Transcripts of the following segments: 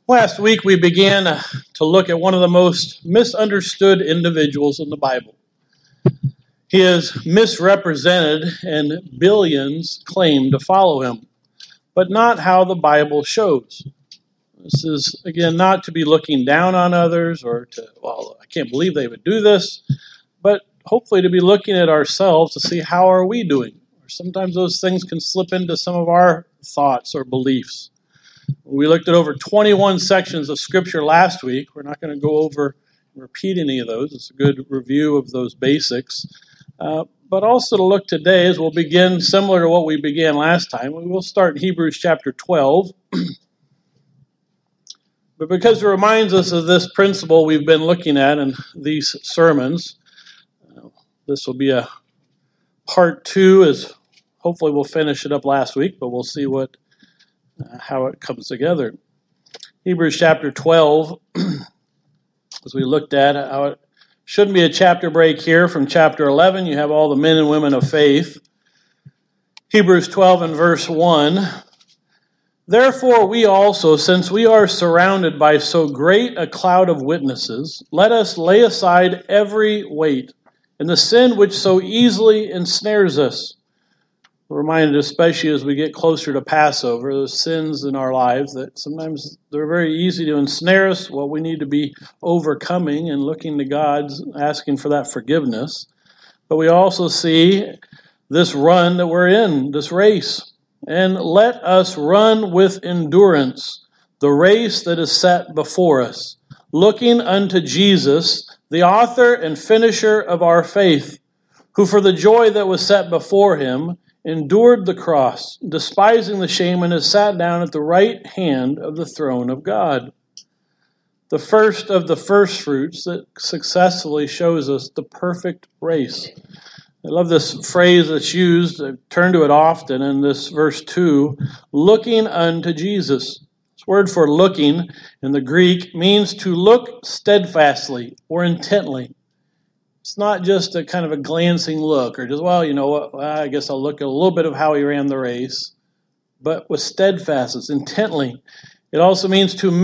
Last week we began to look at one of the most misunderstood individuals in the Bible. He is misrepresented and billions claim to follow him, but not how the Bible shows. This is, again, not to be looking down on others or to, well, I can't believe they would do this, but hopefully to be looking at ourselves to see how are we doing. Or sometimes those things can slip into some of our thoughts or beliefs. We looked at over 21 sections of Scripture last week. We're not going to go over and repeat any of those. It's a good review of those basics. But also to look today as we'll begin similar to what we began last time. We will start in Hebrews chapter 12. But because it reminds us of this principle we've been looking at in these sermons, this will be a part 2, as hopefully we'll finish it up last week, but we'll see how it comes together. Hebrews chapter 12, as we looked at how it shouldn't be a chapter break here from chapter 11. You have all the men and women of faith. Hebrews 12 and verse 1. Therefore we also, since we are surrounded by so great a cloud of witnesses, let us lay aside every weight and the sin which so easily ensnares us. We're reminded, especially as we get closer to Passover, those sins in our lives that sometimes they're very easy to ensnare us, what we need to be overcoming and looking to God, asking for that forgiveness. But we also see this run that we're in, this race. And let us run with endurance the race that is set before us, looking unto Jesus, the author and finisher of our faith, who for the joy that was set before him endured the cross, despising the shame, and has sat down at the right hand of the throne of God. The first of the first fruits that successfully shows us the perfect race. I love this phrase that's used, I turn to it often in this verse 2, looking unto Jesus. This word for looking in the Greek means to look steadfastly or intently. It's not just a kind of a glancing look or just, well, you know what, I guess I'll look at a little bit of how he ran the race, but with steadfastness, intently. It also means to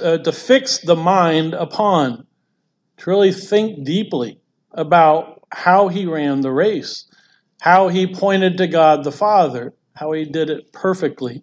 fix the mind upon, to really think deeply about how he ran the race, how he pointed to God the Father, how he did it perfectly.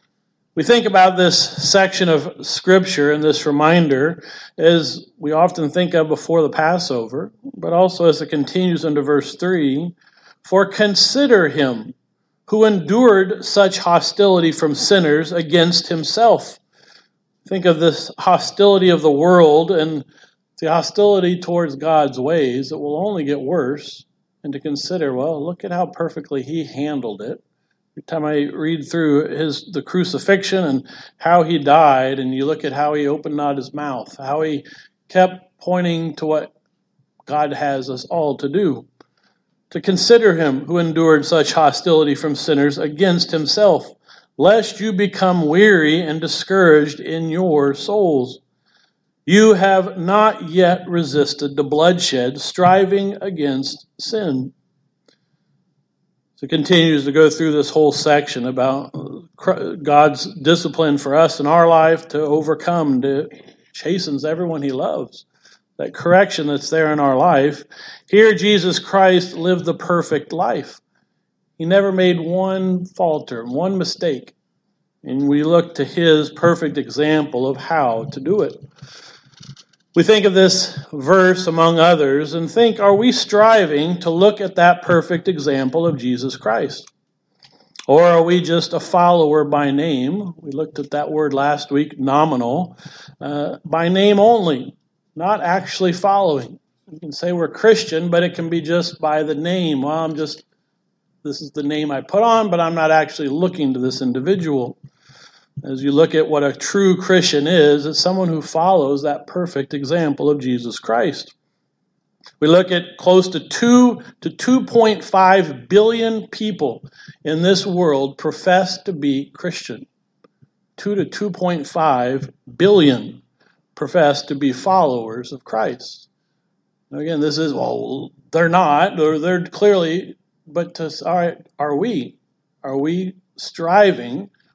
We think about this section of Scripture and this reminder as we often think of before the Passover, but also as it continues into verse 3, for consider him who endured such hostility from sinners against himself. Think of this hostility of the world and the hostility towards God's ways that will only get worse, and to consider, well, look at how perfectly he handled it. Every time I read through the crucifixion and how he died, and you look at how he opened not his mouth, how he kept pointing to what God has us all to do. To consider him who endured such hostility from sinners against himself, lest you become weary and discouraged in your souls. You have not yet resisted the bloodshed, striving against sin. So it continues to go through this whole section about God's discipline for us in our life to overcome, to chastens everyone he loves. That correction that's there in our life. Here Jesus Christ lived the perfect life. He never made one falter, one mistake. And we look to his perfect example of how to do it. We think of this verse among others and think, are we striving to look at that perfect example of Jesus Christ? Or are we just a follower by name? We looked at that word last week, nominal, by name only, not actually following. You can say we're Christian, but it can be just by the name. Well, this is the name I put on, but I'm not actually looking to this individual. As you look at what a true Christian is, it's someone who follows that perfect example of Jesus Christ. We look at close to 2 to 2.5 billion people in this world profess to be Christian. 2 to 2.5 billion profess to be followers of Christ. Now again, this is, well, they're not, or they're clearly, but all right, are we? Are we striving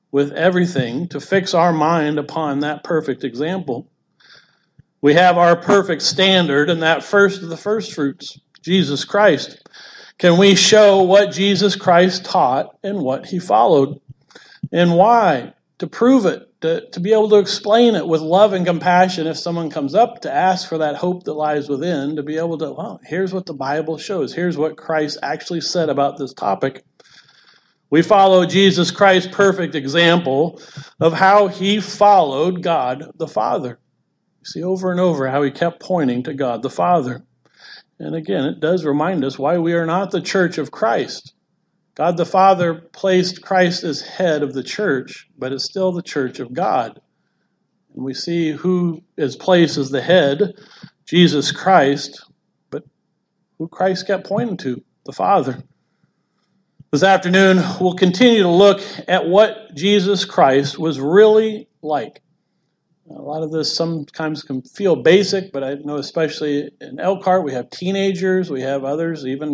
with everything to fix our mind upon that perfect example. We have our perfect standard, and that first of the first fruits, Jesus Christ. Can we show what Jesus Christ taught and what he followed? And why? To prove it, to be able to explain it with love and compassion if someone comes up to ask for that hope that lies within, to be able to, well, here's what the Bible shows. Here's what Christ actually said about this topic. We follow Jesus Christ's perfect example of how he followed God the Father. You see over and over how he kept pointing to God the Father. And again, it does remind us why we are not the church of Christ. God the Father placed Christ as head of the church, but it's still the church of God. And we see who is placed as the head, Jesus Christ, but who Christ kept pointing to, the Father. This afternoon, we'll continue to look at what Jesus Christ was really like. A lot of this sometimes can feel basic, but I know especially in Elkhart, we have teenagers, we have others even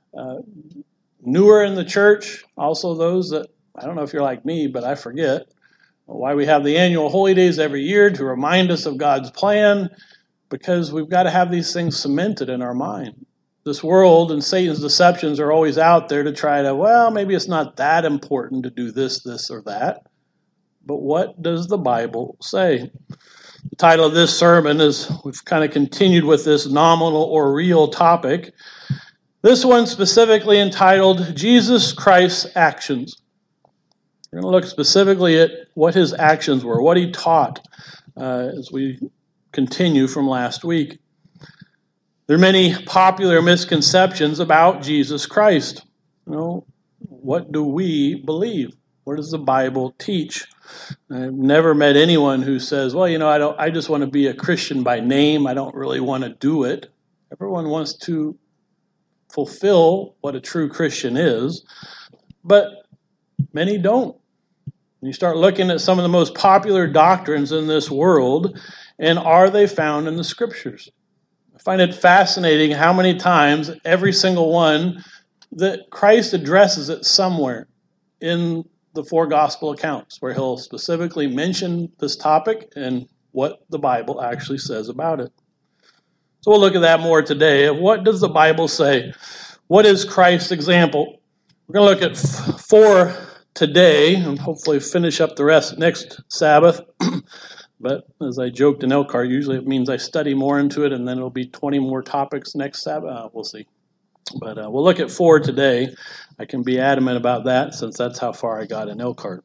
newer in the church, also those that, I don't know if you're like me, but I forget why we have the annual holy days every year to remind us of God's plan, because we've got to have these things cemented in our mind. This world and Satan's deceptions are always out there to try to, well, maybe it's not that important to do this, or that. But what does the Bible say? The title of this sermon is, we've kind of continued with this nominal or real topic. This one specifically entitled, Jesus Christ's Actions. We're going to look specifically at what his actions were, what he taught as we continue from last week. There are many popular misconceptions about Jesus Christ. What do we believe? What does the Bible teach? I've never met anyone who says, well, I just want to be a Christian by name. I don't really want to do it. Everyone wants to fulfill what a true Christian is, but many don't. You start looking at some of the most popular doctrines in this world, and are they found in the Scriptures? I find it fascinating how many times every single one that Christ addresses it somewhere in the four gospel accounts, where he'll specifically mention this topic and what the Bible actually says about it. So we'll look at that more today. What does the Bible say? What is Christ's example? We're going to look at 4 today and hopefully finish up the rest next Sabbath. But as I joked in Elkhart, usually it means I study more into it and then it'll be 20 more topics next Sabbath. We'll see. But we'll look at 4 today. I can be adamant about that since that's how far I got in Elkhart.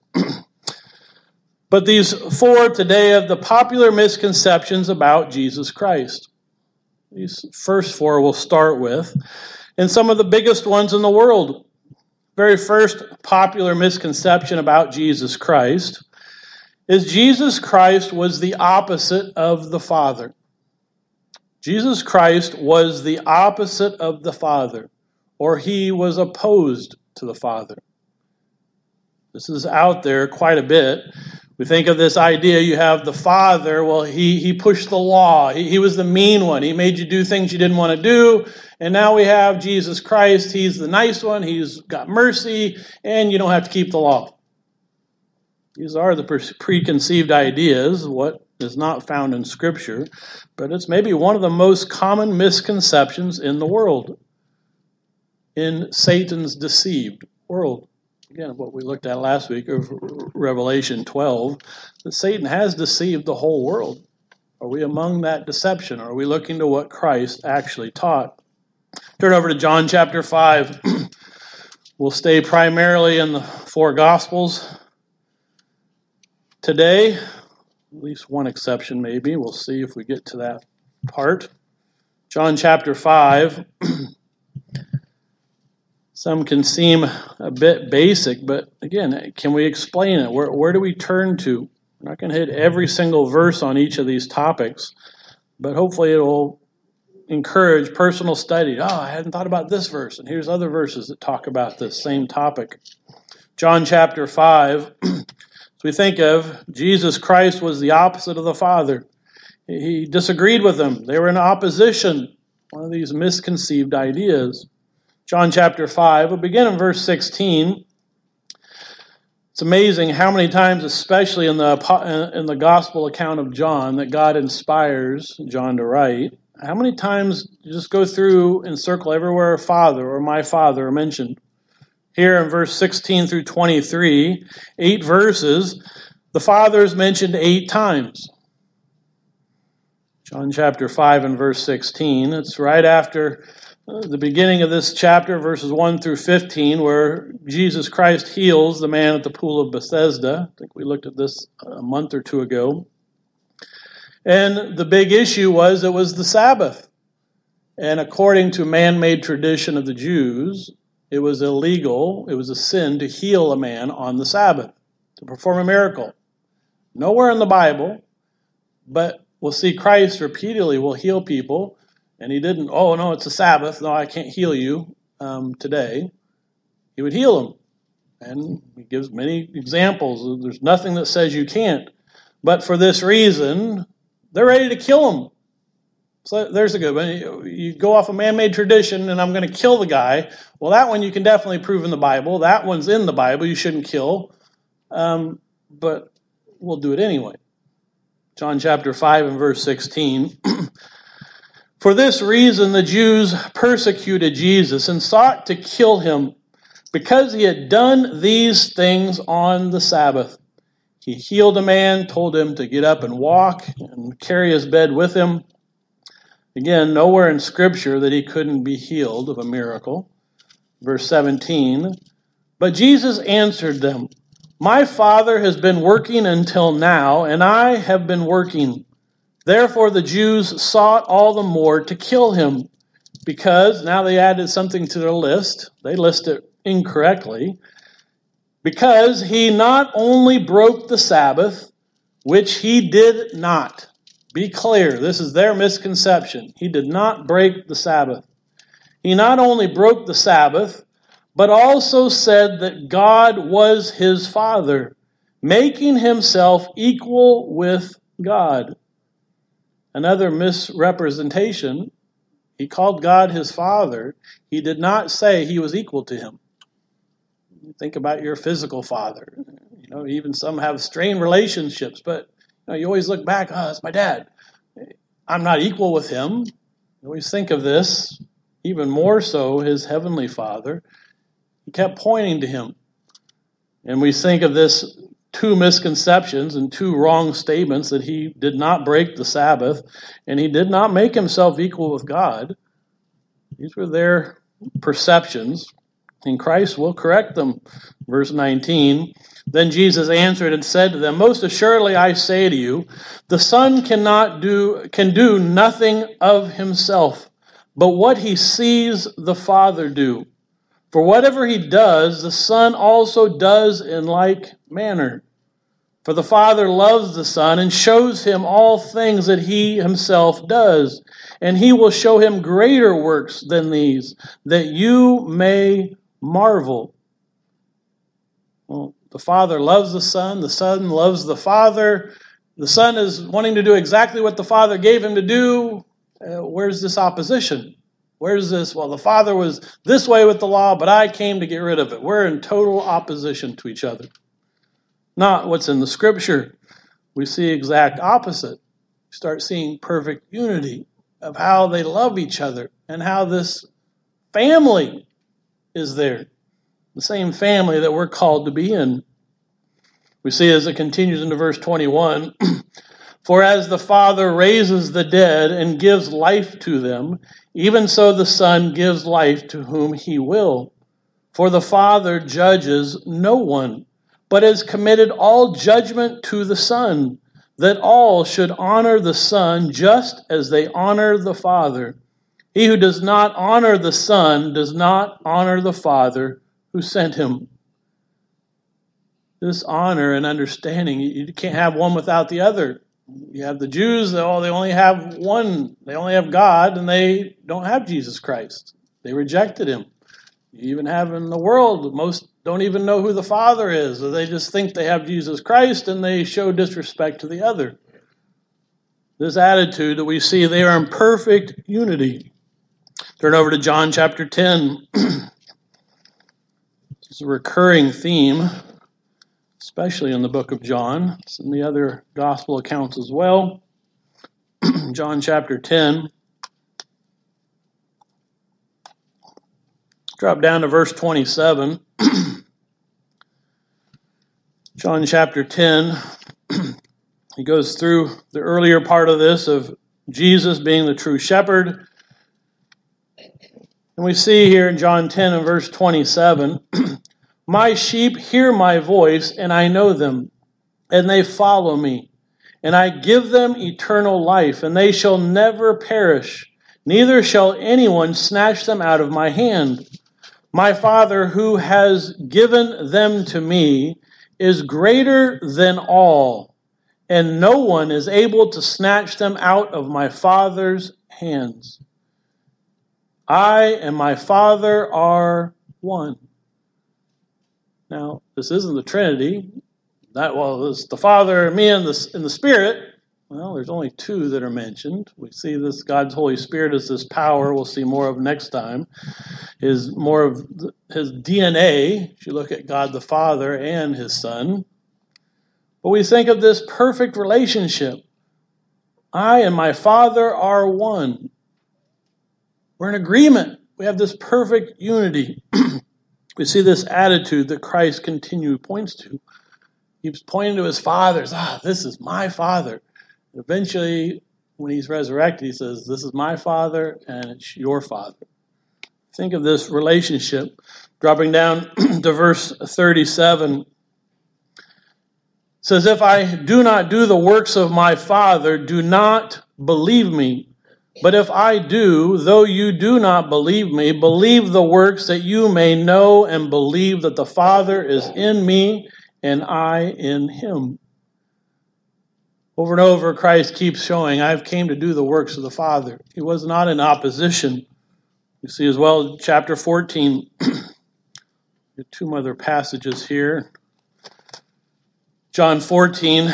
But these 4 today of the popular misconceptions about Jesus Christ. These first 4 we'll start with. And some of the biggest ones in the world. Very first popular misconception about Jesus Christ is Jesus Christ was the opposite of the Father. Jesus Christ was the opposite of the Father, or he was opposed to the Father. This is out there quite a bit. We think of this idea, you have the Father, well, he pushed the law. He was the mean one. He made you do things you didn't want to do. And now we have Jesus Christ. He's the nice one. He's got mercy, and you don't have to keep the law. These are the preconceived ideas, what is not found in Scripture, but it's maybe one of the most common misconceptions in the world, in Satan's deceived world. Again, what we looked at last week of Revelation 12, that Satan has deceived the whole world. Are we among that deception? Are we looking to what Christ actually taught? Turn over to John chapter 5. We'll stay primarily in the 4 Gospels today. At least one exception maybe. We'll see if we get to that part. John chapter 5. Some can seem a bit basic, but again, can we explain it? Where do we turn to? We're not going to hit every single verse on each of these topics, but hopefully it will encourage personal study. I hadn't thought about this verse, and here's other verses that talk about this same topic. John chapter 5, as we think of, Jesus Christ was the opposite of the Father. He disagreed with them. They were in opposition. One of these misconceived ideas. John chapter 5, we'll begin in verse 16. It It's amazing how many times, especially in the gospel account of John, that God inspires John to write. How many times you just go through and circle everywhere Father or my Father are mentioned. Here in verse 16 through 23, 8 verses, the Father is mentioned 8 times. John chapter 5 and verse 16. It's right after the beginning of this chapter, verses 1 through 15, where Jesus Christ heals the man at the pool of Bethesda. I think we looked at this a month or two ago. And the big issue was it was the Sabbath. And according to man-made tradition of the Jews, it was illegal, it was a sin to heal a man on the Sabbath, to perform a miracle. Nowhere in the Bible, but we'll see Christ repeatedly will heal people. And he didn't, oh, no, it's a Sabbath. No, I can't heal you today. He would heal them. And he gives many examples. There's nothing that says you can't. But for this reason, they're ready to kill him. So there's a good one. You go off a man-made tradition, and I'm going to kill the guy. Well, that one you can definitely prove in the Bible. That one's in the Bible. You shouldn't kill. But we'll do it anyway. John chapter 5 and verse 16. For this reason, the Jews persecuted Jesus and sought to kill him because he had done these things on the Sabbath. He healed a man, told him to get up and walk and carry his bed with him. Again, nowhere in Scripture that he couldn't be healed of a miracle. Verse 17, but Jesus answered them, my Father has been working until now, and I have been working. Therefore the Jews sought all the more to kill him, because now they added something to their list. They list it incorrectly. Because he not only broke the Sabbath, which he did not. Be clear, this is their misconception. He did not break the Sabbath. He not only broke the Sabbath, but also said that God was his Father, making himself equal with God. Another misrepresentation, he called God his Father. He did not say he was equal to him. Think about your physical father. Even some have strained relationships, but you always look back, that's my dad. I'm not equal with him. You always think of this, even more so his heavenly Father. He kept pointing to him. And we think of this 2 misconceptions and 2 wrong statements, that he did not break the Sabbath and he did not make himself equal with God. These were their perceptions, and Christ will correct them. Verse 19, then Jesus answered and said to them, most assuredly I say to you, the Son can do nothing of himself, but what he sees the Father do. For whatever he does, the Son also does in like manner. For the Father loves the Son and shows him all things that he himself does, and he will show him greater works than these, that you may marvel. Well, the Father loves the Son loves the Father. The Son is wanting to do exactly what the Father gave him to do. Where's this opposition? Where's this? Well, the Father was this way with the law, but I came to get rid of it. We're in total opposition to each other. Not what's in the Scripture. We see exact opposite. We start seeing perfect unity of how they love each other and how this family is there. The same family that we're called to be in. We see as it continues into verse 21, for as the Father raises the dead and gives life to them, even so the Son gives life to whom he will. For the Father judges no one, but has committed all judgment to the Son, that all should honor the Son just as they honor the Father. He who does not honor the Son does not honor the Father who sent him. This honor and understanding, you can't have one without the other. You have the Jews, they only have one. They only have God, and they don't have Jesus Christ. They rejected him. You even have in the world, most don't even know who the Father is. Or they just think they have Jesus Christ, and they show disrespect to the other. This attitude that we see, they are in perfect unity. Turn over to John chapter 10. It's a recurring theme especially in the book of John. It's in the other gospel accounts as well. John chapter 10. Drop down to verse 27. John chapter 10. He goes through the earlier part of this of Jesus being the true shepherd. And we see here in John 10 and verse 27, my sheep hear my voice, and I know them, and they follow me. And I give them eternal life, and they shall never perish, neither shall anyone snatch them out of my hand. My Father, who has given them to me, is greater than all, and no one is able to snatch them out of my Father's hands. I and my Father are one. Now, this isn't the Trinity. It's the Father, me, and the Spirit. Well, there's only two that are mentioned. We see this God's Holy Spirit as this power we'll see more of next time. Is more of his DNA, if you look at God the Father and his Son. But we think of this perfect relationship. I and my Father are one. We're in agreement. We have this perfect unity. We see this attitude that Christ continually points to. He's pointing to his Father. This is my Father. Eventually, when he's resurrected, he says, this is my Father and it's your Father. Think of this relationship. Dropping down to verse 37. It says, if I do not do the works of my Father, do not believe me. But if I do, though you do not believe me, believe the works that you may know and believe that the Father is in me and I in him. Over and over, Christ keeps showing, I've came to do the works of the Father. He was not in opposition. You see as well, chapter 14. Two other passages here. John 14.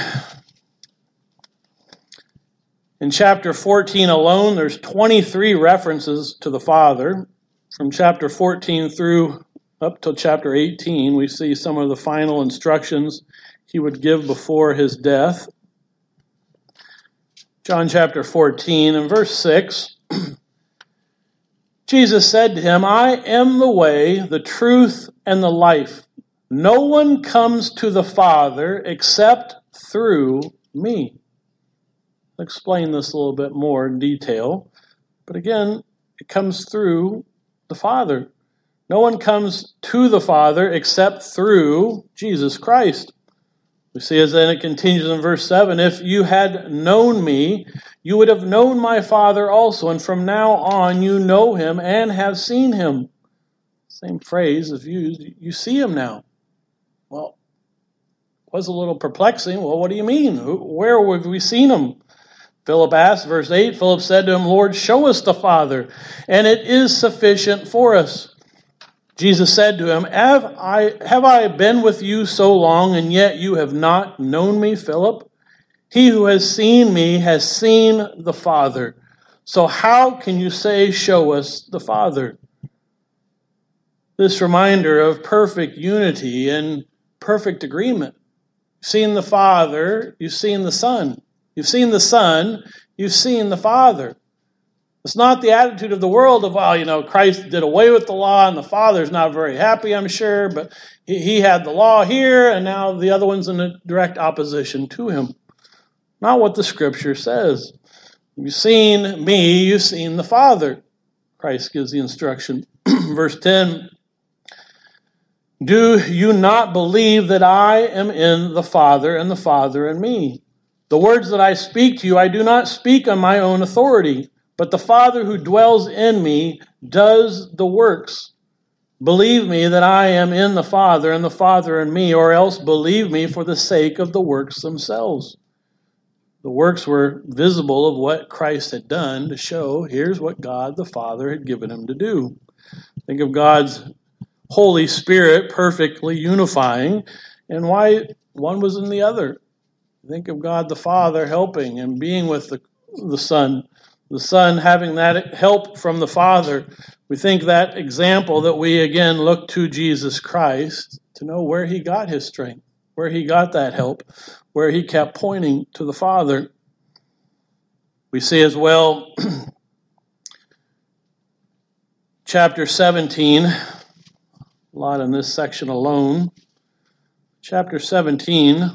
In chapter 14 alone, there's 23 references to the Father. From chapter 14 through up to chapter 18, we see some of the final instructions he would give before his death. John chapter 14 and verse 6, Jesus said to him, I am the way, the truth, and the life. No one comes to the Father except through me. I'll explain this a little bit more in detail. But again, it comes through the Father. No one comes to the Father except through Jesus Christ. We see as then it continues in verse 7, if you had known me, you would have known my Father also, and from now on you know him and have seen him. Same phrase is used, you see him now. Well, it was a little perplexing. Well, what do you mean? Where have we seen him? Philip asked, verse 8, Philip said to him, Lord, show us the Father, and it is sufficient for us. Jesus said to him, Have I been with you so long, and yet you have not known me, Philip? He who has seen me has seen the Father. So how can you say, show us the Father? This reminder of perfect unity and perfect agreement. You've seen the Father, you've seen the Son. You've seen the Son, you've seen the Father. It's not the attitude of the world of, Christ did away with the law and the Father's not very happy, I'm sure, but he had the law here and now the other one's in a direct opposition to him. Not what the Scripture says. You've seen me, you've seen the Father. Christ gives the instruction. Verse 10, do you not believe that I am in the Father and the Father in me? The words that I speak to you, I do not speak on my own authority, but the Father who dwells in me does the works. Believe me that I am in the Father and the Father in me, or else believe me for the sake of the works themselves. The works were visible of what Christ had done to show here's what God the Father had given him to do. Think of God's Holy Spirit perfectly unifying and why one was in the other. Think of God the Father helping and being with the Son. The Son having that help from the Father. We think that example that we again look to Jesus Christ to know where he got his strength. where he got that help, where he kept pointing to the Father. We see as well, chapter 17, a lot in this section alone. Chapter 17,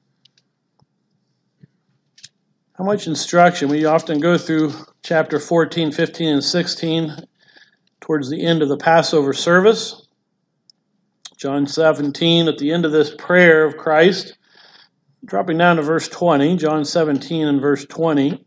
how much instruction. We often go through chapter 14, 15, and 16 towards the end of the Passover service. John 17, at the end of this prayer of Christ, dropping down to verse 20, John 17 and verse 20.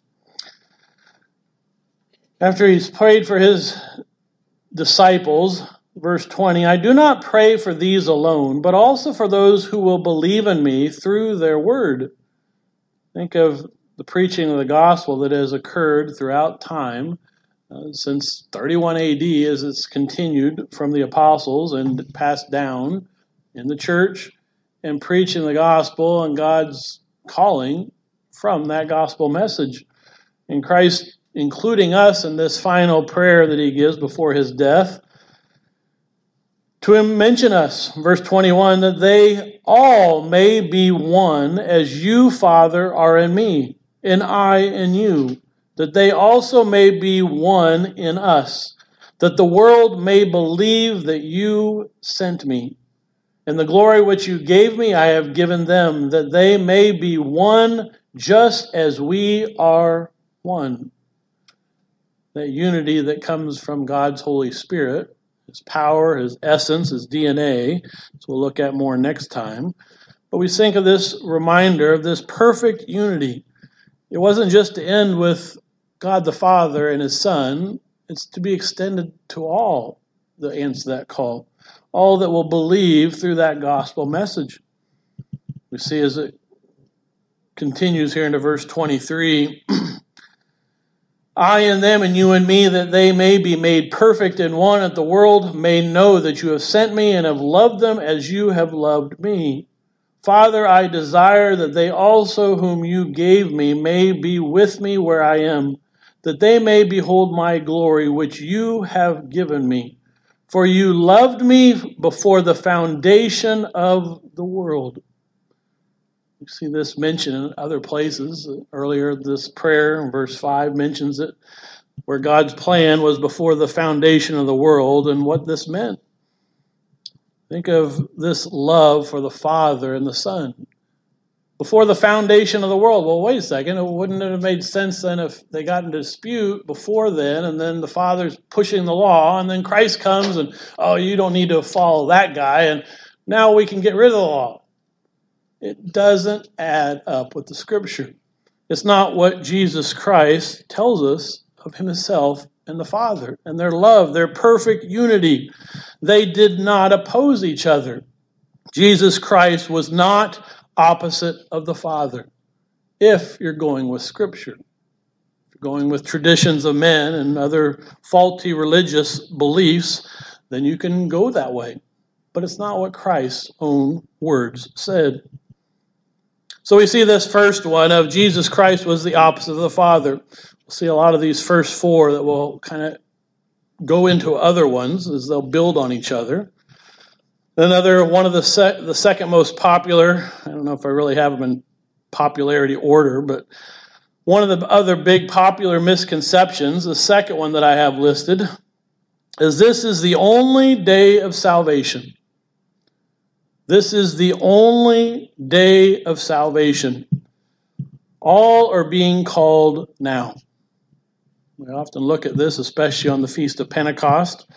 After he's prayed for his disciples, verse 20, I do not pray for these alone, but also for those who will believe in me through their word. Think of the preaching of the gospel that has occurred throughout time since 31 AD as it's continued from the apostles and passed down in the church and preaching the gospel and God's calling from that gospel message. And Christ including us in this final prayer that he gives before his death, to mention us, verse 21, that they all may be one as you, Father, are in me, and I in you, that they also may be one in us, that the world may believe that you sent me. And the glory which you gave me I have given them, that they may be one just as we are one. That unity that comes from God's Holy Spirit, his power, his essence, his DNA, so we'll look at more next time. But we think of this reminder of this perfect unity. It wasn't just to end with God the Father and his Son. It's to be extended to all that answer that call. All that will believe through that gospel message. We see as it continues here into verse 23, I and them and you and me, that they may be made perfect in one, that the world may know that you have sent me and have loved them as you have loved me. Father, I desire that they also whom you gave me may be with me where I am, that they may behold my glory which you have given me. For you loved me before the foundation of the world. You see this mentioned in other places. Earlier, this prayer in verse 5 mentions it, where God's plan was before the foundation of the world and what this meant. Think of this love for the Father and the Son. Before the foundation of the world. Well, wait a second. Wouldn't it have made sense then if they got into dispute before then, and then the Father's pushing the law, and then Christ comes and, oh, you don't need to follow that guy, and now we can get rid of the law. It doesn't add up with the Scripture. It's not what Jesus Christ tells us of himself and the Father and their love, their perfect unity. They did not oppose each other. Jesus Christ was not opposite of the Father. If you're going with Scripture, if you're going with traditions of men and other faulty religious beliefs, then you can go that way. But it's not what Christ's own words said. So we see this first one of Jesus Christ was the opposite of the Father. We'll see a lot of these first four that will kind of go into other ones as they'll build on each other. Another one of the second most popular, I don't know if I really have them in popularity order, but one of the other big popular misconceptions, the second one that I have listed, is this is the only day of salvation. This is the only day of salvation. All are being called now. We often look at this, especially on the Feast of Pentecost.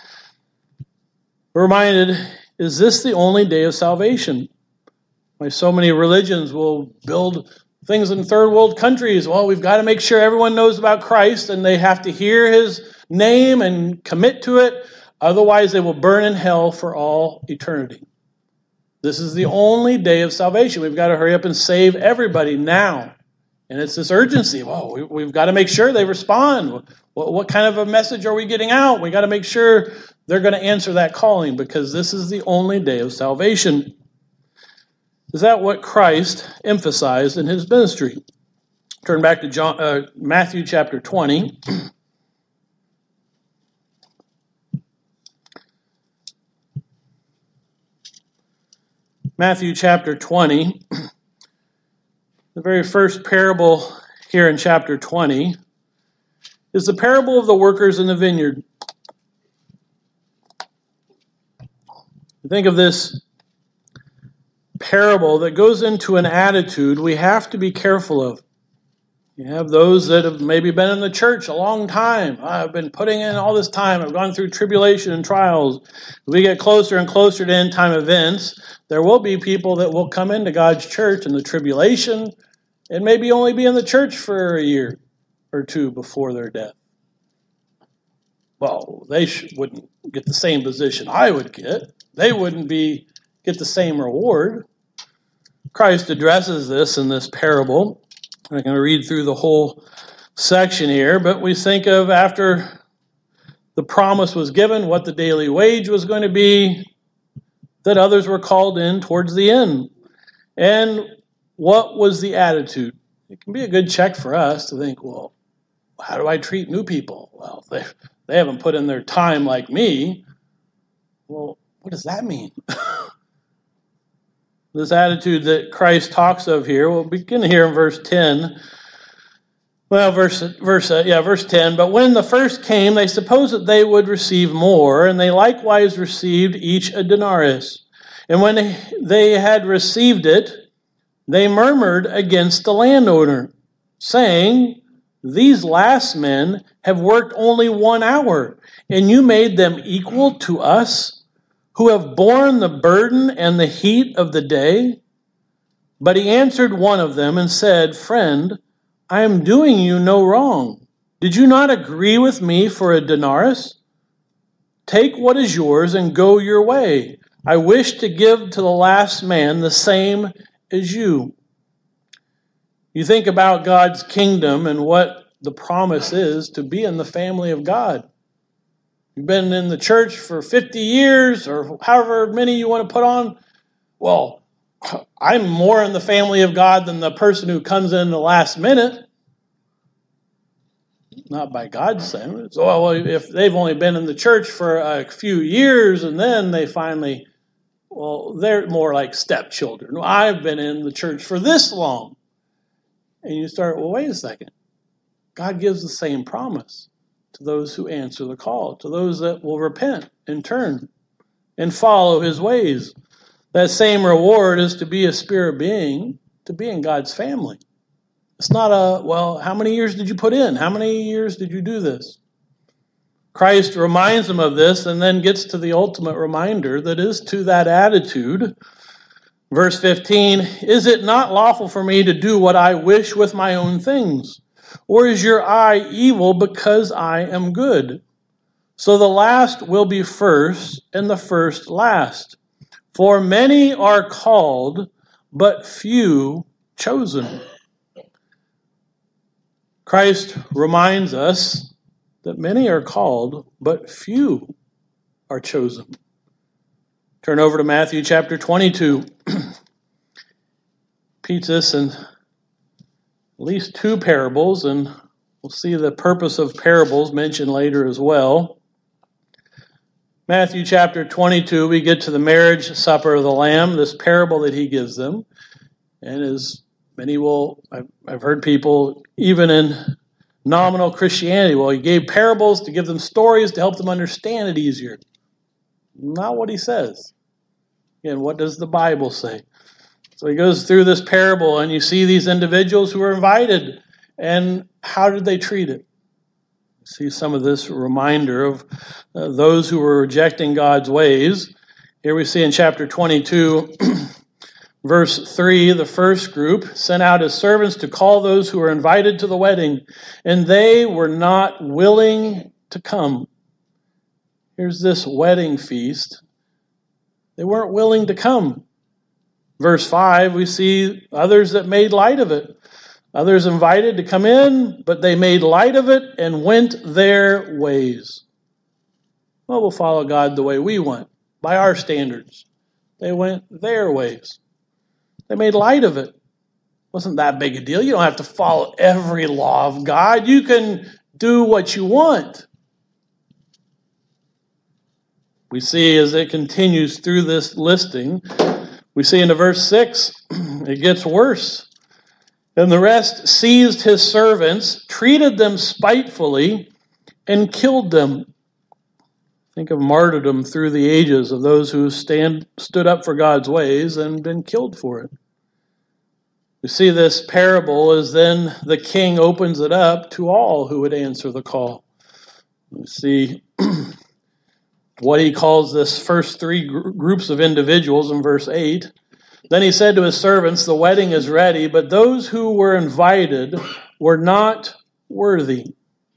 We're reminded, is this the only day of salvation? Why so many religions will build things in third world countries. Well, we've got to make sure everyone knows about Christ and they have to hear his name and commit to it. Otherwise, they will burn in hell for all eternity. This is the only day of salvation. We've got to hurry up and save everybody now. And it's this urgency. Well, we've got to make sure they respond. What kind of a message are we getting out? We've got to make sure they're going to answer that calling because this is the only day of salvation. Is that what Christ emphasized in his ministry? Turn back to Matthew chapter 20. Matthew chapter 20. The very first parable here in chapter 20 is the parable of the workers in the vineyard. Think of this parable that goes into an attitude we have to be careful of. You have those that have maybe been in the church a long time. I've been putting in all this time. I've gone through tribulation and trials. As we get closer and closer to end time events, there will be people that will come into God's church in the tribulation and maybe only be in the church for a year or two before their death. Well, they wouldn't get the same position I would get. They wouldn't get the same reward. Christ addresses this in this parable. I'm not going to read through the whole section here, but we think of after the promise was given, what the daily wage was going to be, that others were called in towards the end. And what was the attitude? It can be a good check for us to think, well, how do I treat new people? Well, they haven't put in their time like me. Well, what does that mean? This attitude that Christ talks of here, we'll begin here in verse 10. Well, verse 10. But when the first came, they supposed that they would receive more, and they likewise received each a denarius. And when they had received it, they murmured against the landowner, saying, These last men have worked only 1 hour, and you made them equal to us, who have borne the burden and the heat of the day? But he answered one of them and said, Friend, I am doing you no wrong. Did you not agree with me for a denarius? Take what is yours and go your way. I wish to give to the last man the same as you. You think about God's kingdom and what the promise is to be in the family of God. You've been in the church for 50 years or however many you want to put on. Well, I'm more in the family of God than the person who comes in the last minute. Not by God's standards. So, well, if they've only been in the church for a few years and then they finally, well, they're more like stepchildren. Well, I've been in the church for this long. And you start, well, wait a second. God gives the same promise to those who answer the call, to those that will repent and turn and follow his ways. That same reward is to be a spirit being, to be in God's family. It's not well, how many years did you put in? How many years did you do this? Christ reminds them of this and then gets to the ultimate reminder that is to that attitude. Verse 15, Is it not lawful for me to do what I wish with my own things? Or is your eye evil because I am good? So the last will be first, and the first last. For many are called, but few chosen. Christ reminds us that many are called, but few are chosen. Turn over to Matthew chapter 22. Repeats this in at least 2 parables, and we'll see the purpose of parables mentioned later as well. Matthew chapter 22, we get to the marriage supper of the Lamb, this parable that he gives them. And as many I've heard people, even in nominal Christianity, well, he gave parables to give them stories to help them understand it easier. Not what he says. Again, what does the Bible say? So he goes through this parable, and you see these individuals who were invited, and how did they treat it? You see some of this reminder of those who were rejecting God's ways. Here we see in chapter 22, verse 3, the first group sent out his servants to call those who were invited to the wedding, and they were not willing to come. Here's this wedding feast. They weren't willing to come. Verse 5, we see others that made light of it. Others invited to come in, but they made light of it and went their ways. Well, we'll follow God the way we want, by our standards. They went their ways. They made light of it. Wasn't that big a deal. You don't have to follow every law of God. You can do what you want. We see as it continues through this listing, We see into verse 6, it gets worse. And the rest seized his servants, treated them spitefully, and killed them. Think of martyrdom through the ages of those who stood up for God's ways and been killed for it. We see this parable as then the king opens it up to all who would answer the call. We see what he calls this first three groups of individuals in verse 8. Then he said to his servants, "The wedding is ready, but those who were invited were not worthy."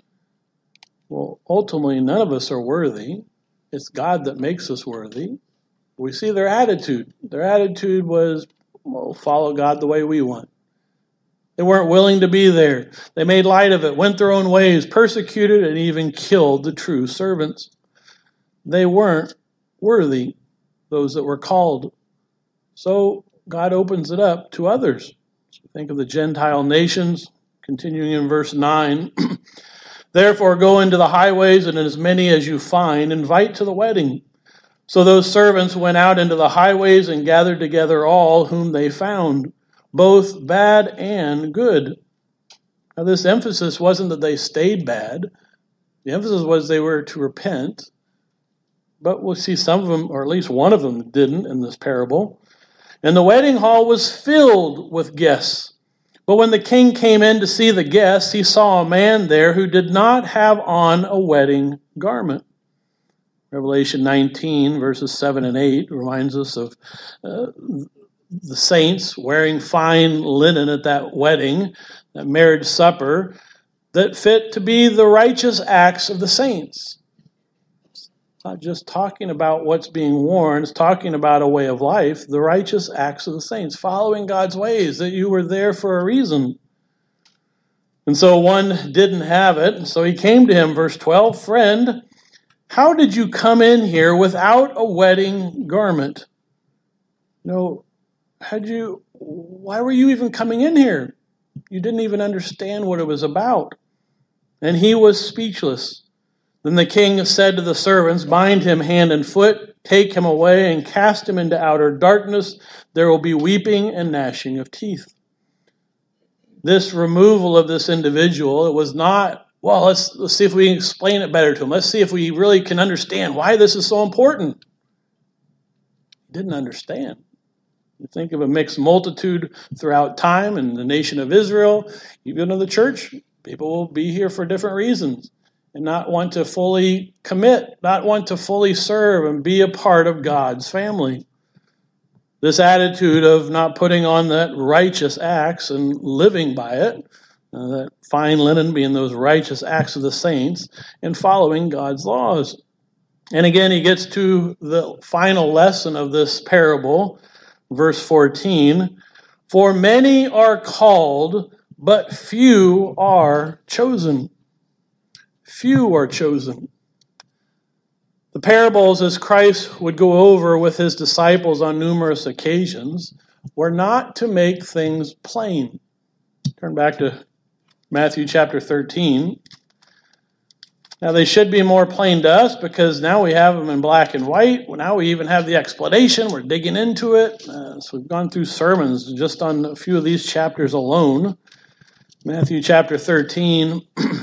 Well, ultimately, none of us are worthy. It's God that makes us worthy. We see their attitude. Their attitude was, well, follow God the way we want. They weren't willing to be there. They made light of it, went their own ways, persecuted, and even killed the true servants. They weren't worthy, those that were called. So God opens it up to others. So think of the Gentile nations, continuing in verse 9. Therefore go into the highways, and as many as you find, invite to the wedding. So those servants went out into the highways and gathered together all whom they found, both bad and good. Now this emphasis wasn't that they stayed bad. The emphasis was they were to repent. But we'll see some of them, or at least one of them, didn't in this parable. And the wedding hall was filled with guests. But when the king came in to see the guests, he saw a man there who did not have on a wedding garment. Revelation 19, verses 7 and 8, reminds us of the saints wearing fine linen at that wedding, that marriage supper, that fit to be the righteous acts of the saints. Not just talking about what's being worn, it's talking about a way of life, the righteous acts of the saints, following God's ways, that you were there for a reason. And so one didn't have it, and so he came to him, verse 12, "Friend, how did you come in here without a wedding garment?" Why were you even coming in here? You didn't even understand what it was about. And he was speechless. Then the king said to the servants, "Bind him hand and foot, take him away, and cast him into outer darkness. There will be weeping and gnashing of teeth." This removal of this individual, it was not, well, let's see if we can explain it better to him. Let's see if we really can understand why this is so important. He didn't understand. You think of a mixed multitude throughout time in the nation of Israel, even in the church, people will be here for different reasons. And not want to fully commit, not want to fully serve and be a part of God's family. This attitude of not putting on that righteous acts and living by it, that fine linen being those righteous acts of the saints, and following God's laws. And again, he gets to the final lesson of this parable, verse 14. "For many are called, but few are chosen." Few are chosen. The parables, as Christ would go over with his disciples on numerous occasions, were not to make things plain. Turn back to Matthew chapter 13. Now they should be more plain to us because now we have them in black and white. Now we even have the explanation. We're digging into it. So we've gone through sermons just on a few of these chapters alone. Matthew chapter 13.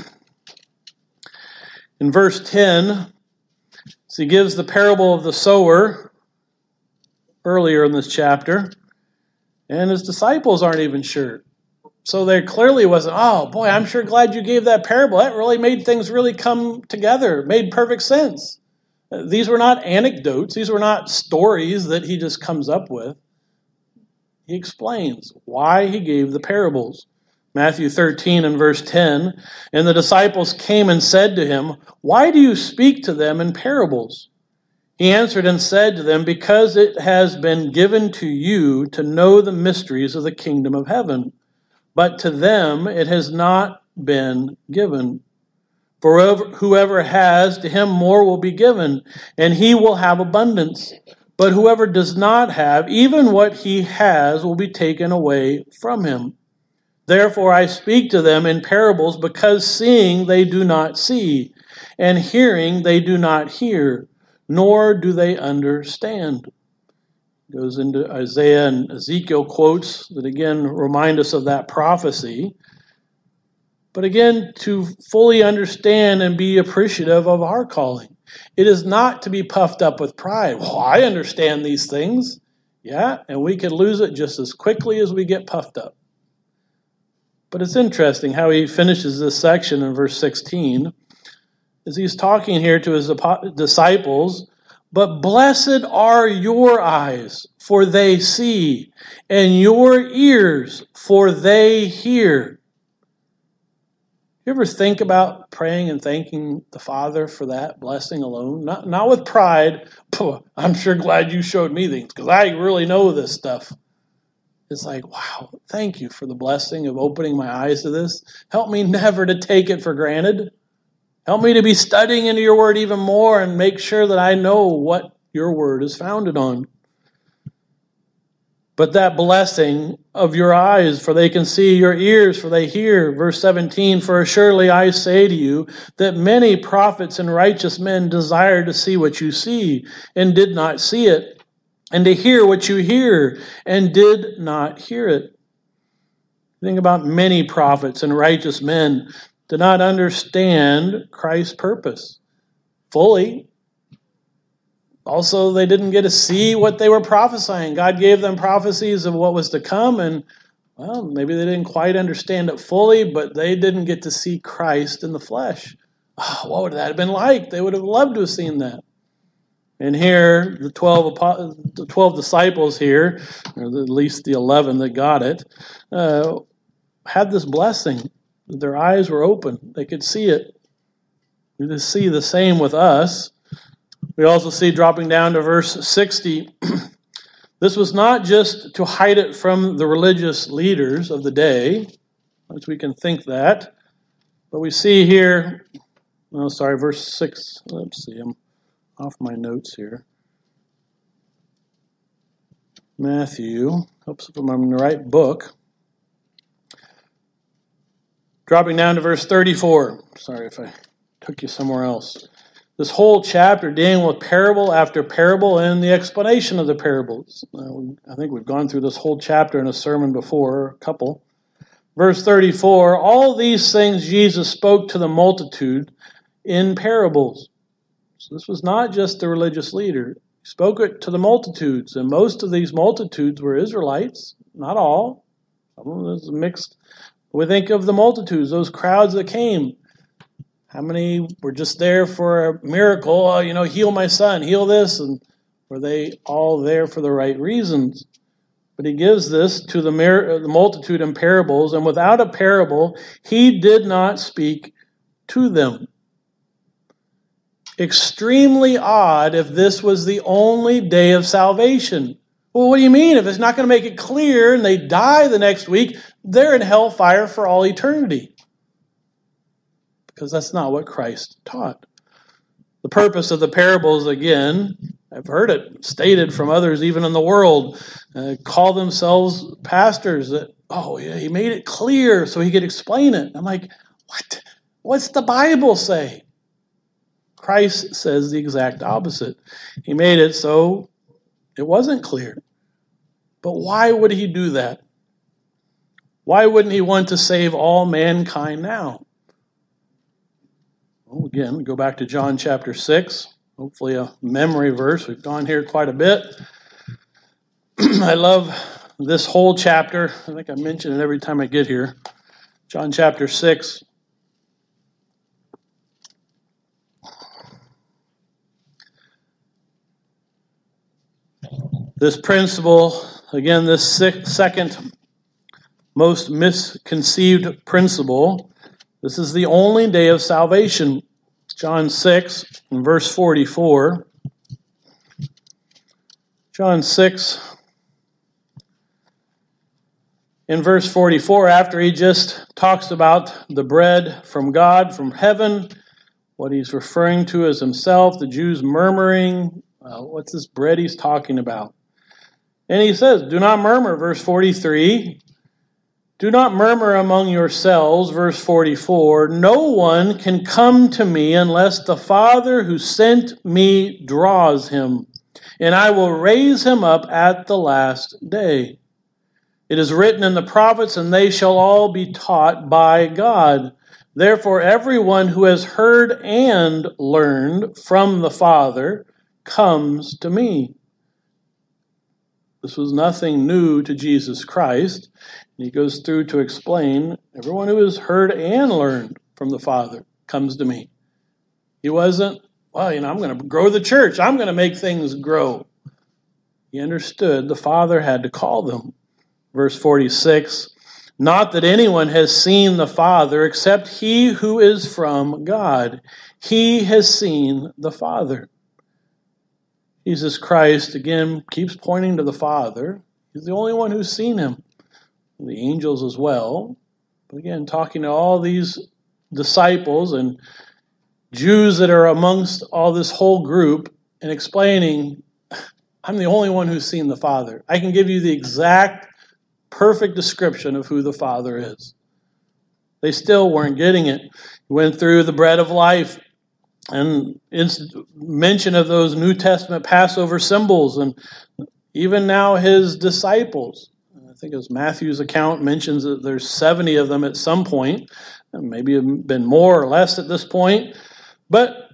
In verse 10, so he gives the parable of the sower earlier in this chapter, and his disciples aren't even sure. So there clearly wasn't, oh boy, I'm sure glad you gave that parable. That really made things really come together, made perfect sense. These were not anecdotes. These were not stories that he just comes up with. He explains why he gave the parables. Matthew 13 and verse 10, "And the disciples came and said to him, 'Why do you speak to them in parables?' He answered and said to them, 'Because it has been given to you to know the mysteries of the kingdom of heaven, but to them it has not been given. For whoever has, to him more will be given, and he will have abundance. But whoever does not have, even what he has will be taken away from him. Therefore I speak to them in parables, because seeing they do not see, and hearing they do not hear, nor do they understand.'" Goes into Isaiah and Ezekiel quotes that again remind us of that prophecy. But again, to fully understand and be appreciative of our calling. It is not to be puffed up with pride. Well, I understand these things. Yeah, and we could lose it just as quickly as we get puffed up. But it's interesting how he finishes this section in verse 16, as he's talking here to his disciples. But blessed are your eyes, for they see, and your ears, for they hear. You ever think about praying and thanking the Father for that blessing alone? Not with pride. I'm sure glad you showed me things, because I really know this stuff. It's like, wow, thank you for the blessing of opening my eyes to this. Help me never to take it for granted. Help me to be studying into your word even more and make sure that I know what your word is founded on. But that blessing of your eyes, for they can see, your ears, for they hear. Verse 17, for assuredly I say to you that many prophets and righteous men desired to see what you see and did not see it, and to hear what you hear and did not hear it. Think about many prophets and righteous men did not understand Christ's purpose fully. Also, they didn't get to see what they were prophesying. God gave them prophecies of what was to come, and, well, maybe they didn't quite understand it fully, but they didn't get to see Christ in the flesh. Oh, what would that have been like? They would have loved to have seen that. And here, the 12 disciples here, or at least the 11 that got it, had this blessing. Their eyes were open. They could see it. We just see the same with us. We also see, dropping down to verse 60, this was not just to hide it from the religious leaders of the day, which we can think that, but we see here, verse 6. Let's see, I'm off my notes here. Matthew, helps if I'm in the right book. Dropping down to verse 34. Sorry if I took you somewhere else. This whole chapter dealing with parable after parable and the explanation of the parables. I think we've gone through this whole chapter in a sermon before, a couple. Verse 34, all these things Jesus spoke to the multitude in parables. So this was not just the religious leader. He spoke it to the multitudes, and most of these multitudes were Israelites. Not all. Some of them was mixed. We think of the multitudes, those crowds that came. How many were just there for a miracle? Heal my son, heal this. And were they all there for the right reasons? But he gives this to the multitude in parables, and without a parable, he did not speak to them. Extremely odd if this was the only day of salvation. Well, what do you mean? If it's not going to make it clear and they die the next week, they're in hellfire for all eternity. Because that's not what Christ taught. The purpose of the parables, again, I've heard it stated from others even in the world, call themselves pastors that, he made it clear so he could explain it. I'm like, what? What's the Bible say? Christ says the exact opposite. He made it so it wasn't clear. But why would he do that? Why wouldn't he want to save all mankind now? Well, again, go back to John chapter 6. Hopefully a memory verse. We've gone here quite a bit. I love this whole chapter. I think I mention it every time I get here. John chapter 6. This principle, again, this second most misconceived principle, this is the only day of salvation. John 6, and verse 44. John 6, in verse 44, after he just talks about the bread from God, from heaven, what he's referring to as himself, the Jews murmuring, what's this bread he's talking about? And he says, do not murmur, verse 43. Do not murmur among yourselves, verse 44. No one can come to me unless the Father who sent me draws him, and I will raise him up at the last day. It is written in the prophets, and they shall all be taught by God. Therefore, everyone who has heard and learned from the Father comes to me. This was nothing new to Jesus Christ. He goes through to explain, everyone who has heard and learned from the Father comes to me. He wasn't, I'm going to grow the church. I'm going to make things grow. He understood the Father had to call them. Verse 46, not that anyone has seen the Father except he who is from God. He has seen the Father. Jesus Christ, again, keeps pointing to the Father. He's the only one who's seen him. The angels as well. But again, talking to all these disciples and Jews that are amongst all this whole group and explaining, I'm the only one who's seen the Father. I can give you the exact perfect description of who the Father is. They still weren't getting it. He went through the bread of life and mention of those New Testament Passover symbols, and even now his disciples. I think as Matthew's account mentions that there's 70 of them at some point, and maybe been more or less at this point, but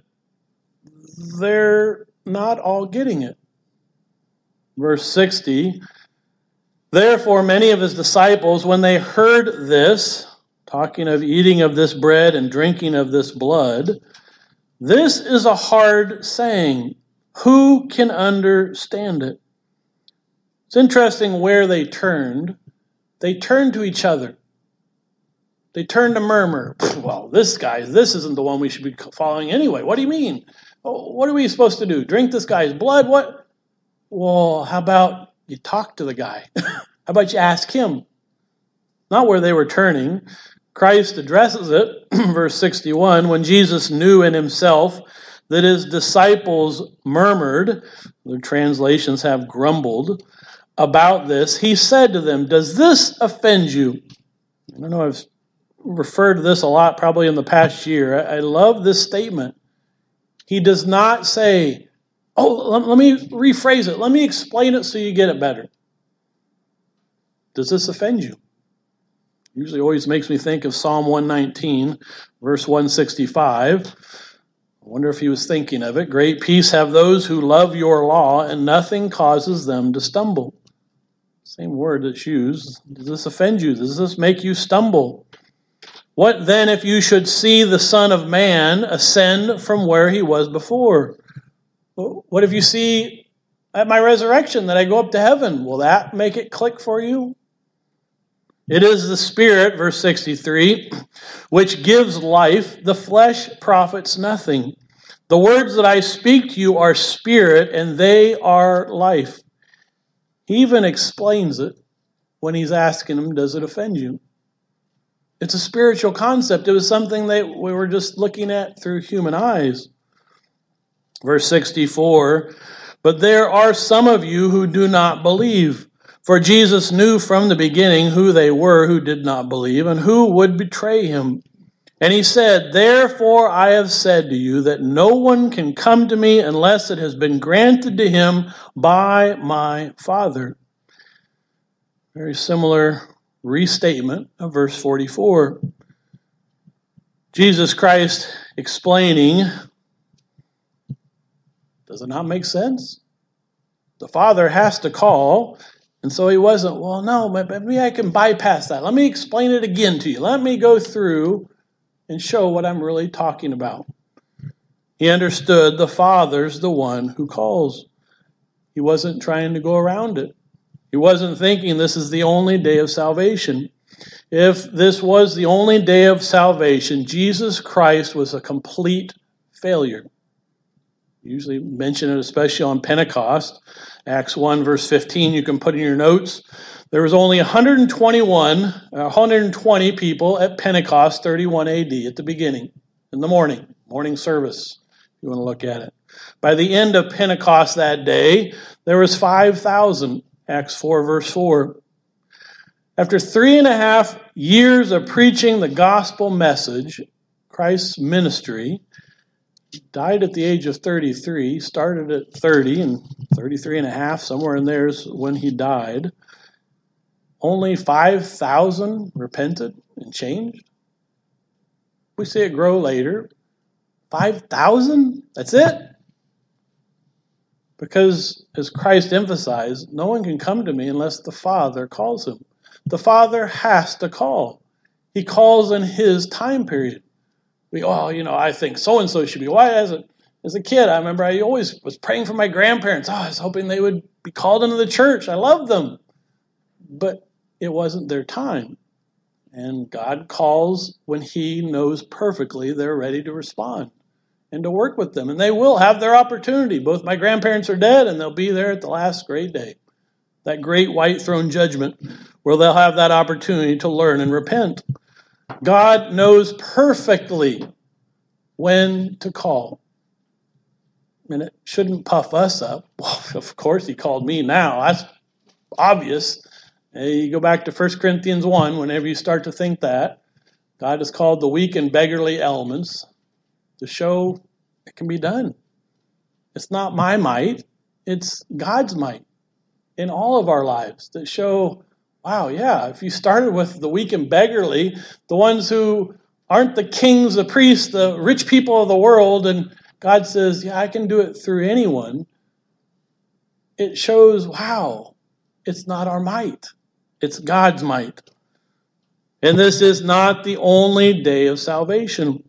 they're not all getting it. Verse 60, therefore many of his disciples, when they heard this, talking of eating of this bread and drinking of this blood, this is a hard saying. Who can understand it? It's interesting where they turned. They turned to each other. They turned to murmur. Well, this isn't the one we should be following anyway. What do you mean? What are we supposed to do? Drink this guy's blood? What? Well, how about you talk to the guy? How about you ask him? Not where they were turning. Christ addresses it, verse 61, when Jesus knew in himself that his disciples murmured, their translations have grumbled, about this, he said to them, does this offend you? I don't know, I've referred to this a lot probably in the past year. I love this statement. He does not say, let me rephrase it. Let me explain it so you get it better. Does this offend you? Usually always makes me think of Psalm 119, verse 165. I wonder if he was thinking of it. Great peace have those who love your law, and nothing causes them to stumble. Same word that's used. Does this offend you? Does this make you stumble? What then if you should see the Son of Man ascend from where he was before? What if you see at my resurrection that I go up to heaven? Will that make it click for you? It is the Spirit, verse 63, which gives life. The flesh profits nothing. The words that I speak to you are spirit, and they are life. He even explains it when he's asking them, does it offend you? It's a spiritual concept. It was something that we were just looking at through human eyes. Verse 64, but there are some of you who do not believe. For Jesus knew from the beginning who they were who did not believe and who would betray him. And he said, therefore I have said to you that no one can come to me unless it has been granted to him by my Father. Very similar restatement of verse 44. Jesus Christ explaining, does it not make sense? The Father has to call. And so he wasn't, well, no, maybe I can bypass that. Let me explain it again to you. Let me go through and show what I'm really talking about. He understood the Father's the one who calls. He wasn't trying to go around it. He wasn't thinking this is the only day of salvation. If this was the only day of salvation, Jesus Christ was a complete failure. Usually mention it especially on Pentecost. Acts 1 verse 15 you can put in your notes. There was only 120 people at Pentecost 31 AD at the beginning, in the morning service, if you want to look at it. By the end of Pentecost that day, there was 5,000, Acts 4 verse 4. After 3.5 years of preaching the gospel message, Christ's ministry, died at the age of 33, started at 30 and 33 and a half, somewhere in there is when he died. Only 5,000 repented and changed. We see it grow later. 5,000? That's it? Because, as Christ emphasized, no one can come to me unless the Father calls him. The Father has to call. He calls in his time period. I think so-and-so should be. Why, as a kid, I remember I always was praying for my grandparents. I was hoping they would be called into the church. I loved them. But it wasn't their time. And God calls when he knows perfectly they're ready to respond and to work with them. And they will have their opportunity. Both my grandparents are dead, and they'll be there at the last great day. That great white throne judgment where they'll have that opportunity to learn and repent. God knows perfectly when to call. And it shouldn't puff us up. Well, of course he called me now. That's obvious. You go back to 1 Corinthians 1, whenever you start to think that. God has called the weak and beggarly elements to show it can be done. It's not my might, it's God's might in all of our lives that show, wow, yeah, if you started with the weak and beggarly, the ones who aren't the kings, the priests, the rich people of the world, and God says, yeah, I can do it through anyone, it shows, wow, it's not our might. It's God's might. And this is not the only day of salvation.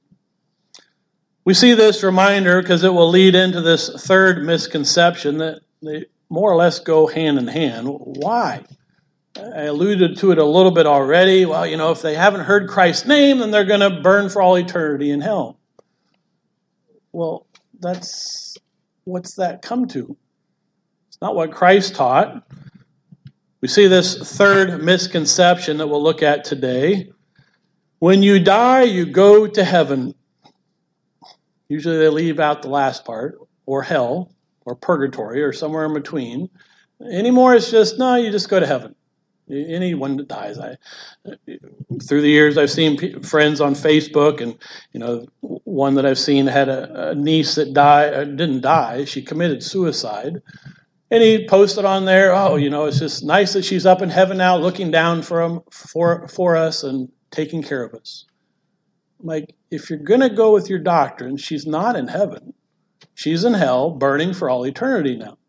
We see this reminder because it will lead into this third misconception that they more or less go hand in hand. Why? I alluded to it a little bit already. Well, if they haven't heard Christ's name, then they're going to burn for all eternity in hell. Well, what's that come to? It's not what Christ taught. We see this third misconception that we'll look at today. When you die, you go to heaven. Usually they leave out the last part, or hell, or purgatory, or somewhere in between. Anymore, it's just, no, you just go to heaven. Anyone that dies. Through the years, I've seen friends on Facebook, and one that I've seen had a niece that didn't die. She committed suicide. And he posted on there, it's just nice that she's up in heaven now, looking down for us and taking care of us. I'm like, if you're going to go with your doctrine, she's not in heaven. She's in hell, burning for all eternity now.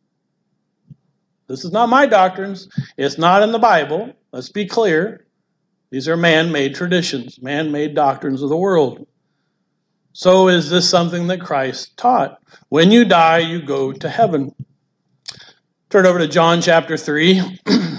This is not my doctrines. It's not in the Bible. Let's be clear. These are man-made traditions, man-made doctrines of the world. So is this something that Christ taught? When you die, you go to heaven. Turn over to John chapter 3.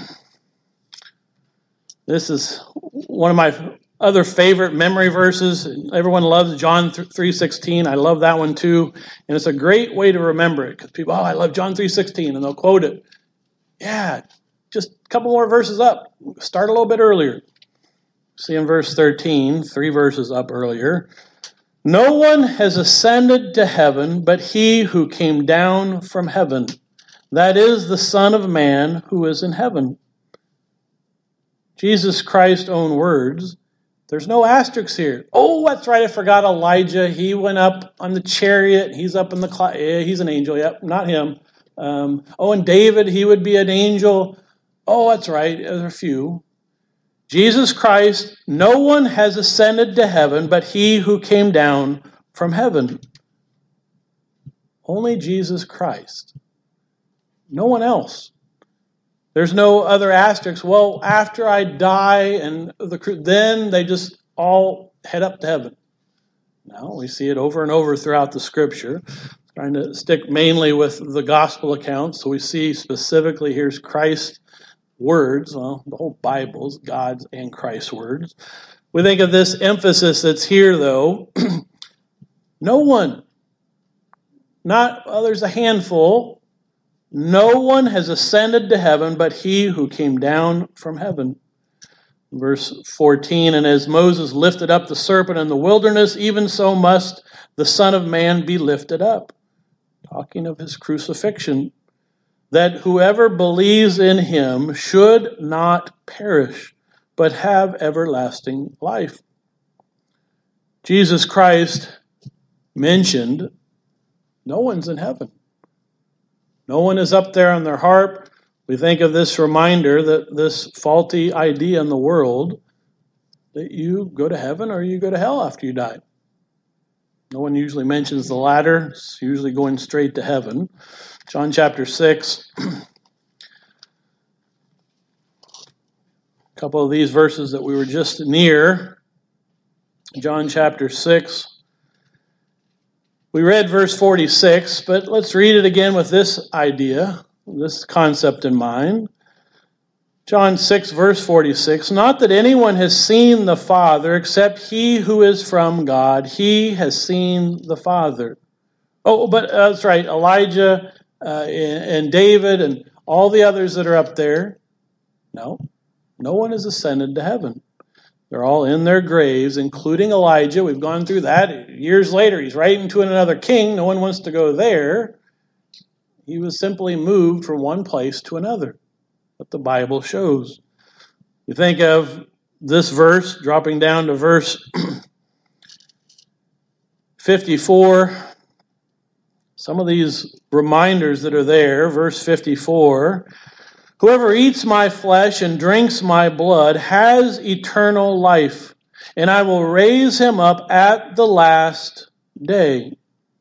This is one of my other favorite memory verses. Everyone loves John 3:16. I love that one too. And it's a great way to remember it because people, I love John 3:16, and they'll quote it. Yeah, just a couple more verses up. Start a little bit earlier. See in verse 13, 3 verses up earlier. No one has ascended to heaven but he who came down from heaven. That is the Son of Man who is in heaven. Jesus Christ's own words. There's no asterisks here. Oh, that's right, I forgot Elijah. He went up on the chariot. He's up in the cloud. Yeah, he's an angel. Yep, not him. And David, he would be an angel. Oh, that's right, there's a few. Jesus Christ, no one has ascended to heaven but he who came down from heaven. Only Jesus Christ. No one else. There's no other asterisks. Well, after I die, and then they just all head up to heaven. No, we see it over and over throughout the Scripture. Trying to stick mainly with the gospel accounts. So we see specifically here's Christ's words. Well, the whole Bible is God's and Christ's words. We think of this emphasis that's here, though. No one. There's a handful. No one has ascended to heaven but he who came down from heaven. Verse 14, and as Moses lifted up the serpent in the wilderness, even so must the Son of Man be lifted up. Talking of his crucifixion, that whoever believes in him should not perish, but have everlasting life. Jesus Christ mentioned No one's in heaven. No one is up there on their harp. We think of this reminder that this faulty idea in the world that you go to heaven or you go to hell after you die. No one usually mentions the latter. It's usually going straight to heaven. John chapter 6. A couple of these verses that we were just near. John chapter 6. We read verse 46, but let's read it again with this idea, this concept in mind. John 6, verse 46, not that anyone has seen the Father except he who is from God. He has seen the Father. Oh, but that's right, Elijah and David and all the others that are up there. No one has ascended to heaven. They're all in their graves, including Elijah. We've gone through that. Years later, he's writing to another king. No one wants to go there. He was simply moved from one place to another. What the Bible shows. You think of this verse, dropping down to verse 54. Some of these reminders that are there, verse 54. Whoever eats my flesh and drinks my blood has eternal life, and I will raise him up at the last day.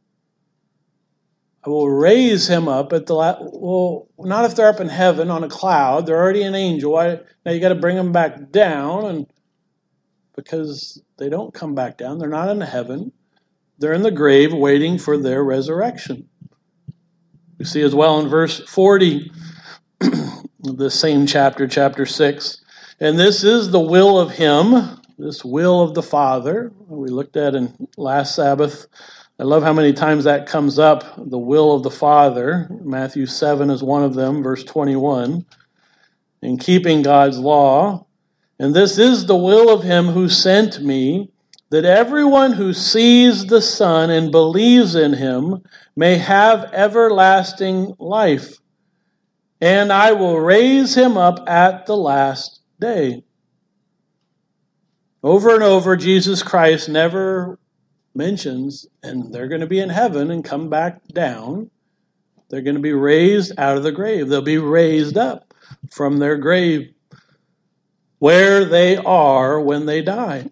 I will raise him up at the last... Well, not if they're up in heaven on a cloud. They're already an angel. Now you got to bring them back down, and because they don't come back down. They're not in heaven. They're in the grave waiting for their resurrection. We see as well in verse 40... the same chapter 6. And this is the will of him, this will of the Father. We looked at in last Sabbath. I love how many times that comes up, the will of the Father. Matthew 7 is one of them, verse 21. In keeping God's law. And this is the will of him who sent me, that everyone who sees the Son and believes in him may have everlasting life. And I will raise him up at the last day. Over and over, Jesus Christ never mentions, and they're going to be in heaven and come back down. They're going to be raised out of the grave. They'll be raised up from their grave where they are when they die.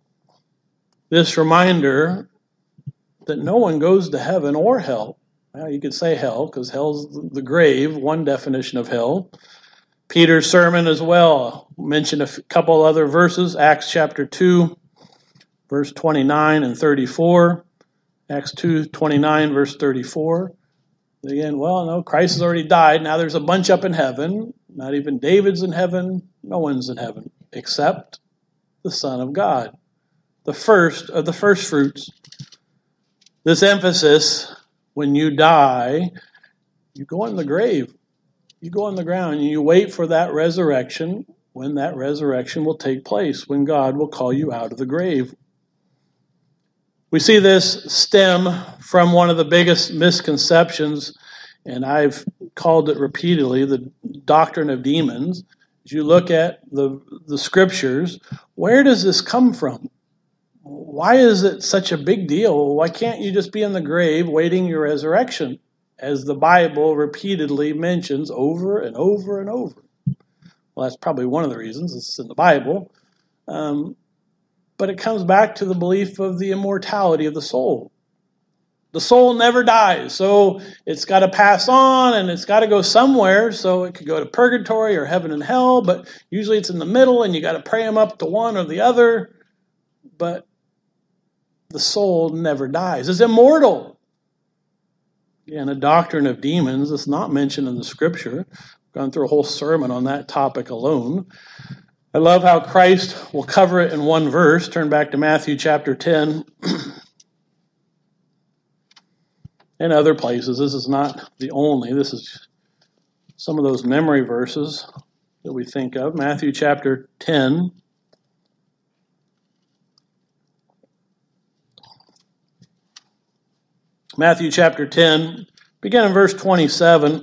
This reminder that no one goes to heaven or hell. Well, you could say hell, because hell's the grave, one definition of hell. Peter's sermon as well. Mentioned a couple other verses. Acts chapter 2, verse 29 and 34. Acts 2, 29, verse 34. Again, well, no, Christ has already died. Now there's a bunch up in heaven. Not even David's in heaven. No one's in heaven, except the Son of God. The first of the first fruits. This emphasis... When you die, you go in the grave. You go on the ground and you wait for that resurrection, when that resurrection will take place, when God will call you out of the grave. We see this stem from one of the biggest misconceptions, and I've called it repeatedly, the doctrine of demons. As you look at the scriptures, where does this come from? Why is it such a big deal? Why can't you just be in the grave waiting your resurrection? As the Bible repeatedly mentions over and over and over. Well, that's probably one of the reasons. It's in the Bible. But it comes back to the belief of the immortality of the soul. The soul never dies, so it's got to pass on and it's got to go somewhere. So it could go to purgatory or heaven and hell, but usually it's in the middle and you got to pray them up to one or the other. But the soul never dies. It's immortal. Again, a doctrine of demons is not mentioned in the scripture. I've gone through a whole sermon on that topic alone. I love how Christ will cover it in one verse. Turn back to Matthew chapter 10. And other places. This is not the only. This is some of those memory verses that we think of. Matthew chapter 10. Matthew chapter 10, begin in verse 27.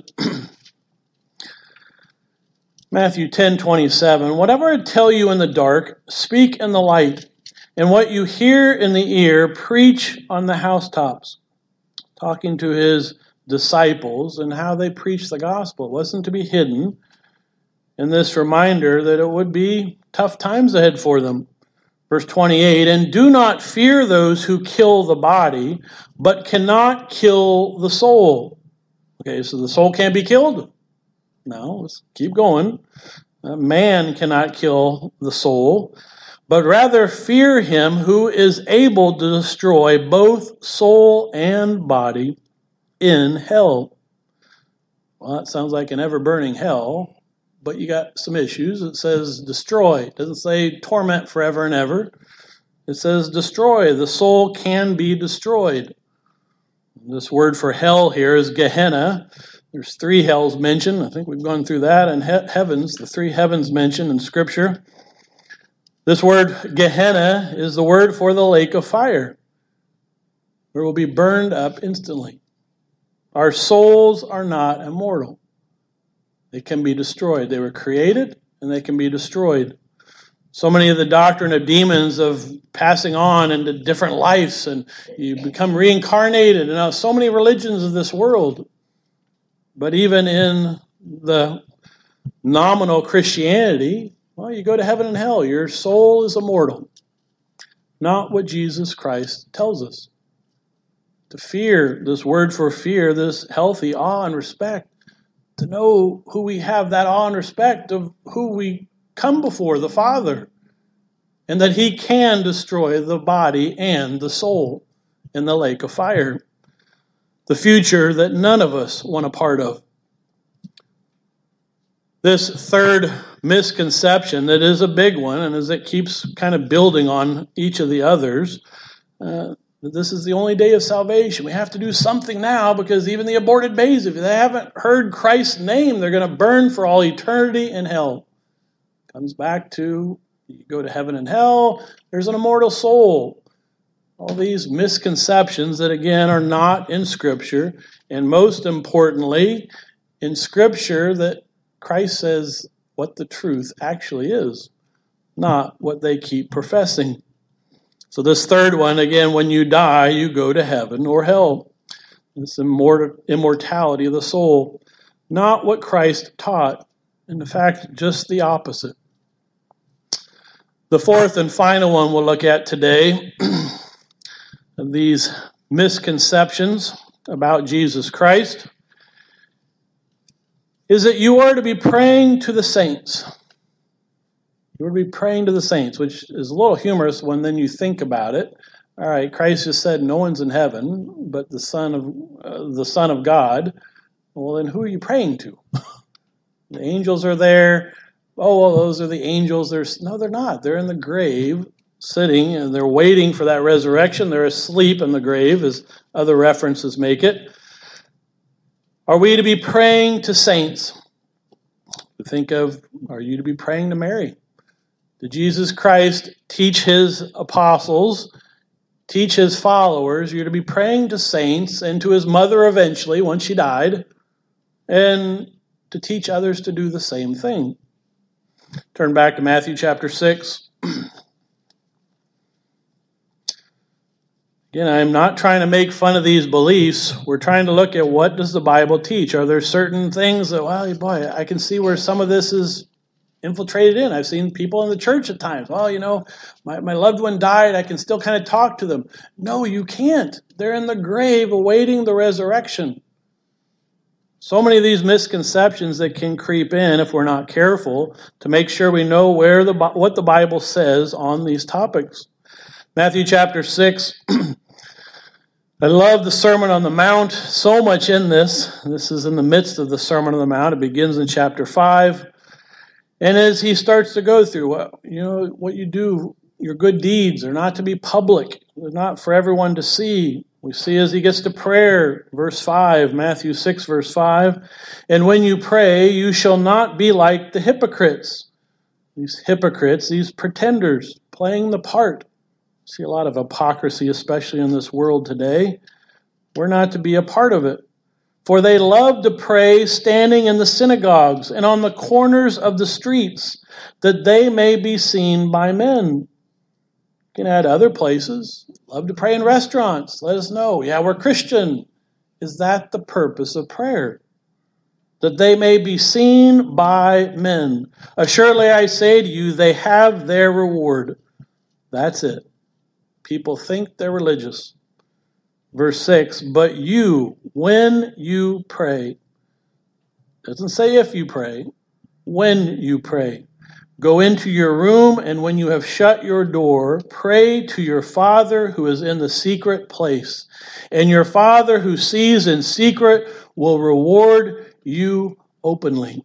Matthew 10:27. Whatever I tell you in the dark, speak in the light, and what you hear in the ear, preach on the housetops. talking to his disciples and how they preached the gospel. It wasn't to be hidden. And this reminder that it would be tough times ahead for them. Verse 28, and do not fear those who kill the body, but cannot kill the soul. Okay, so the soul can't be killed? No, let's keep going. Man cannot kill the soul, but rather fear him who is able to destroy both soul and body in hell. Well, that sounds like an ever-burning hell, but you got some issues. It says destroy. It doesn't say torment forever and ever. It says destroy. The soul can be destroyed. This word for hell here is Gehenna. There's 3 hells mentioned. I think we've gone through that. And heavens, the 3 heavens mentioned in Scripture. This word Gehenna is the word for the lake of fire, where it will be burned up instantly. Our souls are not immortal. They can be destroyed. They were created, and they can be destroyed. So many of the doctrine of demons of passing on into different lives, and you become reincarnated, and so many religions of this world. But even in the nominal Christianity, well, you go to heaven and hell. Your soul is immortal. Not what Jesus Christ tells us. To fear, this word for fear, this healthy awe and respect, to know who we have, that awe and respect of who we come before, the Father, and that he can destroy the body and the soul in the lake of fire. The future that none of us want a part of. This third misconception that is a big one, and as it keeps kind of building on each of the others, this is the only day of salvation. We have to do something now because even the aborted babes, if they haven't heard Christ's name, they're going to burn for all eternity in hell. Comes back to you go to heaven and hell, there's an immortal soul. All these misconceptions that, again, are not in Scripture. And most importantly, in Scripture that Christ says what the truth actually is, not what they keep professing. So this third one, again, when you die, you go to heaven or hell. This immortality of the soul. Not what Christ taught. In fact, just the opposite. The fourth and final one we'll look at today of these misconceptions about Jesus Christ is that you are to be praying to the saints. You are to be praying to the saints, which is a little humorous when then you think about it. All right, Christ just said no one's in heaven but the Son of God. Well, then who are you praying to? The angels are there. Oh, well, those are the angels. No, they're not. They're in the grave, sitting, and they're waiting for that resurrection. They're asleep in the grave, as other references make it. Are we to be praying to saints? Think of, are you to be praying to Mary? Did Jesus Christ teach his apostles, teach his followers, you're to be praying to saints and to his mother eventually, once she died, and to teach others to do the same thing. Turn back to Matthew chapter 6. Again, I'm not trying to make fun of these beliefs. We're trying to look at what does the Bible teach. Are there certain things that, well, boy, I can see where some of this is infiltrated in. I've seen people in the church at times. Well, my loved one died. I can still kind of talk to them. No, you can't. They're in the grave awaiting the resurrection. So many of these misconceptions that can creep in if we're not careful to make sure we know what the Bible says on these topics. Matthew chapter 6. I love the Sermon on the Mount. So much in this. This is in the midst of the Sermon on the Mount. It begins in chapter 5. And as he starts to go through, what you do, your good deeds are not to be public. They're not for everyone to see. We see as he gets to prayer, verse 5, Matthew 6, verse 5, and when you pray, you shall not be like the hypocrites. These hypocrites, these pretenders, playing the part. See a lot of hypocrisy, especially in this world today. We're not to be a part of it. For they love to pray standing in the synagogues and on the corners of the streets, that they may be seen by men. You can add other places. Love to pray in restaurants. Let us know. Yeah, we're Christian. is that the purpose of prayer? That they may be seen by men. Assuredly I say to you, they have their reward. That's it. People think they're religious. Verse 6, but you, when you pray, doesn't say if you pray, when you pray, go into your room, and when you have shut your door, pray to your Father who is in the secret place. And your Father who sees in secret will reward you openly.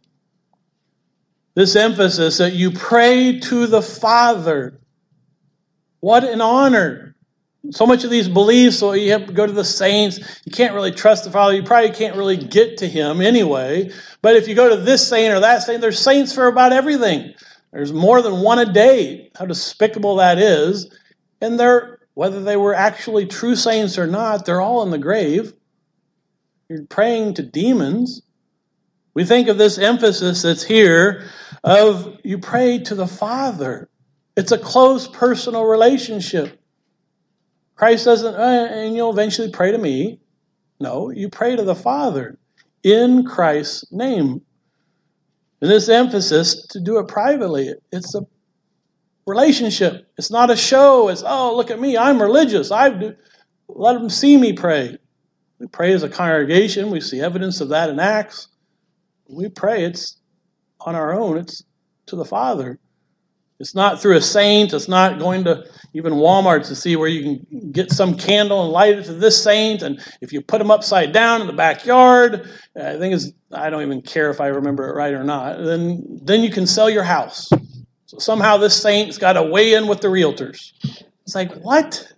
This emphasis that you pray to the Father. What an honor. So much of these beliefs, so you have to go to the saints. You can't really trust the Father. You probably can't really get to Him anyway. But if you go to this saint or that saint, there's saints for about everything. There's more than one a day. How despicable that is. And whether they were actually true saints or not, they're all in the grave. You're praying to demons. We think of this emphasis that's here of you pray to the Father. It's a close personal relationship. Christ doesn't, and you'll eventually pray to me. No, you pray to the Father in Christ's name. And this emphasis to do it privately, it's a relationship. It's not a show. It's, oh, look at me, I'm religious. Let them see me pray. We pray as a congregation. We see evidence of that in Acts. We pray, it's on our own. It's to the Father. It's not through a saint. It's not going to even Walmart to see where you can get some candle and light it to this saint. And if you put them upside down in the backyard, I don't even care if I remember it right or not, then you can sell your house. So somehow this saint's got to weigh in with the realtors. It's like, what?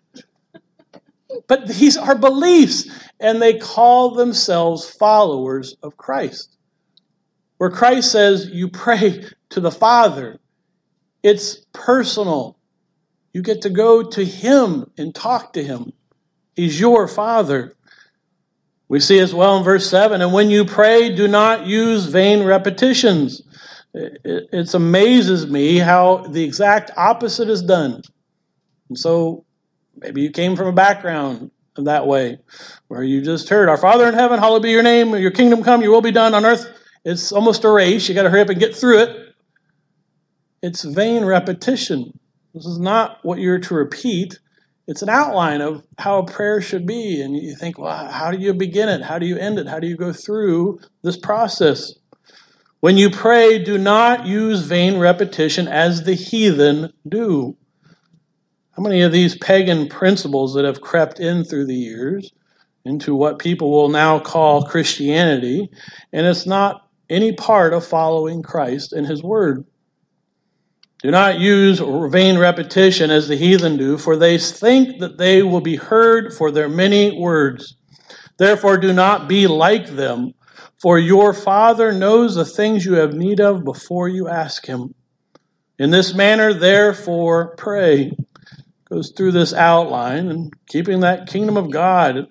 But these are beliefs, and they call themselves followers of Christ. Where Christ says you pray to the Father, it's personal. You get to go to Him and talk to Him. He's your Father. We see as well in verse 7, and when you pray, do not use vain repetitions. It amazes me how the exact opposite is done. And so maybe you came from a background that way, where you just heard, our Father in heaven, hallowed be your name, your kingdom come, your will be done on earth. It's almost a race. You got to hurry up and get through it. It's vain repetition. This is not what you're to repeat. It's an outline of how a prayer should be. And you think, well, how do you begin it? How do you end it? How do you go through this process? When you pray, do not use vain repetition as the heathen do. How many of these pagan principles that have crept in through the years into what people will now call Christianity, and it's not any part of following Christ and His Word. Do not use vain repetition as the heathen do, for they think that they will be heard for their many words. Therefore, do not be like them, for your Father knows the things you have need of before you ask Him. In this manner, therefore, pray. Goes through this outline and keeping that kingdom of God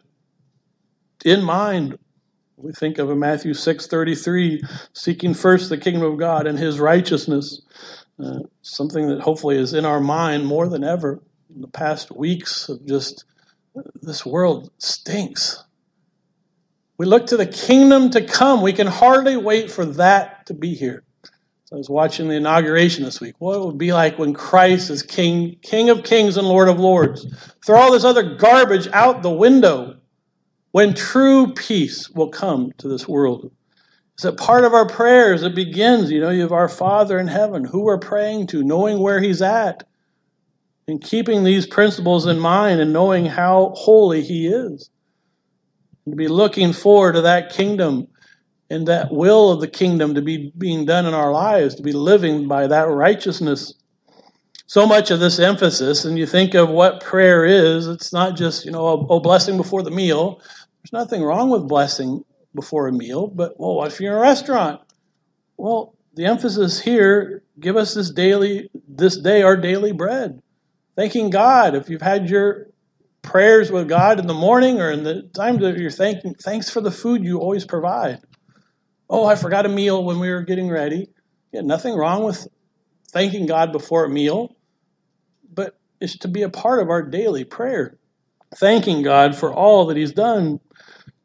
in mind. We think of in Matthew 6:33, seeking first the kingdom of God and His righteousness. Something that hopefully is in our mind more than ever. In the past weeks of just, this world stinks. We look to the kingdom to come. We can hardly wait for that to be here. So I was watching the inauguration this week. What it would be like when Christ is King, King of kings and Lord of lords. Throw all this other garbage out the window. When true peace will come to this world. Is it part of our prayers? It begins, you have our Father in heaven, who we're praying to, knowing where He's at, and keeping these principles in mind and knowing how holy He is. And to be looking forward to that kingdom and that will of the kingdom to be being done in our lives, to be living by that righteousness. So much of this emphasis, and you think of what prayer is, it's not just, a blessing before the meal. There's nothing wrong with blessing before a meal, but what if you're in a restaurant? Well, the emphasis here, give us this day our daily bread. Thanking God. If you've had your prayers with God in the morning or in the time that you're thanking, thanks for the food you always provide. Oh, I forgot a meal when we were getting ready. Yeah, nothing wrong with thanking God before a meal, but it's to be a part of our daily prayer. Thanking God for all that He's done.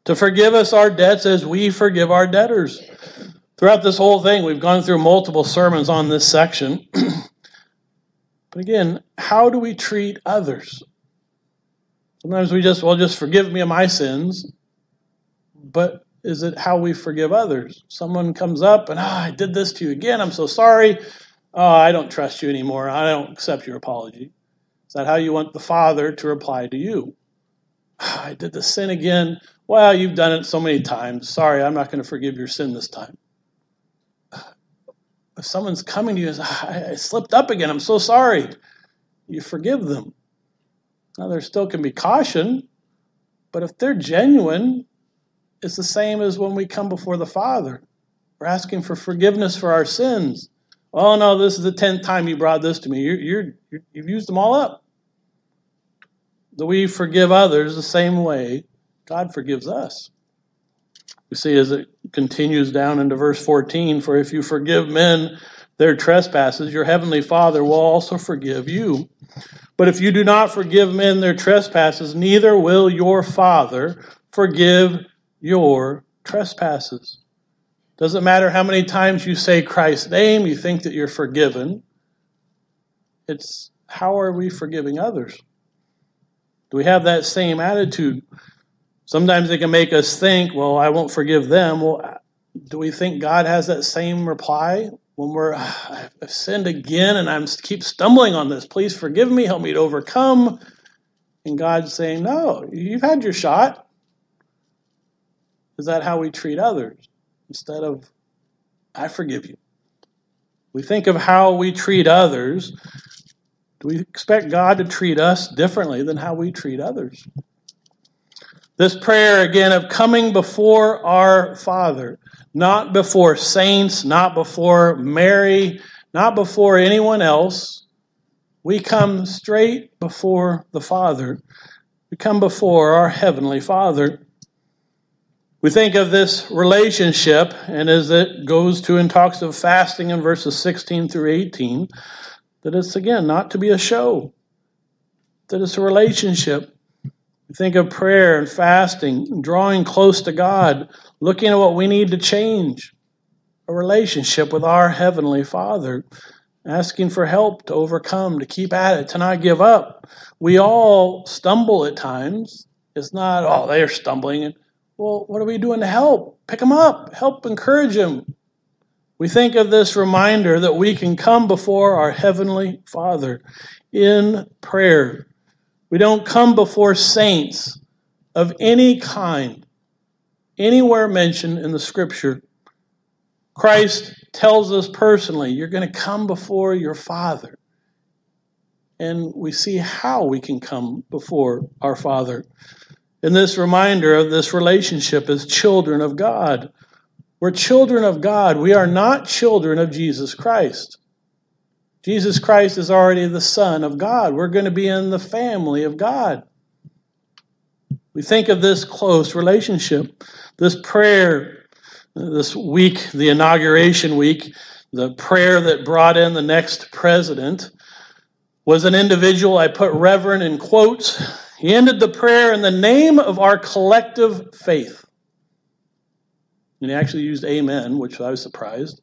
to forgive us our debts as we forgive our debtors. Throughout this whole thing, we've gone through multiple sermons on this section. But again, how do we treat others? Sometimes we just forgive me of my sins. But is it how we forgive others? Someone comes up and, I did this to you again. I'm so sorry. I don't trust you anymore. I don't accept your apology. Is that how you want the Father to reply to you? I did the sin again. Well, you've done it so many times. Sorry, I'm not going to forgive your sin this time. If someone's coming to you and says, I slipped up again, I'm so sorry, you forgive them. Now, there still can be caution, but if they're genuine, it's the same as when we come before the Father. We're asking for forgiveness for our sins. Oh, no, this is the 10th time you brought this to me. You've used them all up. Do we forgive others the same way God forgives us? We see as it continues down into verse 14, for if you forgive men their trespasses, your heavenly Father will also forgive you. But if you do not forgive men their trespasses, neither will your Father forgive your trespasses. Doesn't matter how many times you say Christ's name, you think that you're forgiven. It's how are we forgiving others? Do we have that same attitude? Sometimes it can make us think, well, I won't forgive them. Well, do we think God has that same reply when I've sinned again and I keep stumbling on this? Please forgive me, help me to overcome. And God's saying, no, you've had your shot. Is that how we treat others? Instead of, I forgive you. We think of how we treat others. Do we expect God to treat us differently than how we treat others? This prayer, again, of coming before our Father, not before saints, not before Mary, not before anyone else. We come straight before the Father. We come before our Heavenly Father. We think of this relationship, and as it goes to and talks of fasting in verses 16 through 18, that it's, again, not to be a show, that it's a relationship. We think of prayer and fasting, drawing close to God, looking at what we need to change, a relationship with our Heavenly Father, asking for help to overcome, to keep at it, to not give up. We all stumble at times. It's not, they're stumbling. Well, what are we doing to help? Pick them up. Help encourage them. We think of this reminder that we can come before our Heavenly Father in prayer. We don't come before saints of any kind, anywhere mentioned in the Scripture. Christ tells us personally, you're going to come before your Father. And we see how we can come before our Father. In this reminder of this relationship as children of God. We're children of God. We are not children of Jesus Christ. Jesus Christ is already the Son of God. We're going to be in the family of God. We think of this close relationship, this prayer, this week, the inauguration week, the prayer that brought in the next president was an individual, I put Reverend in quotes. He ended the prayer in the name of our collective faith. And he actually used amen, which I was surprised.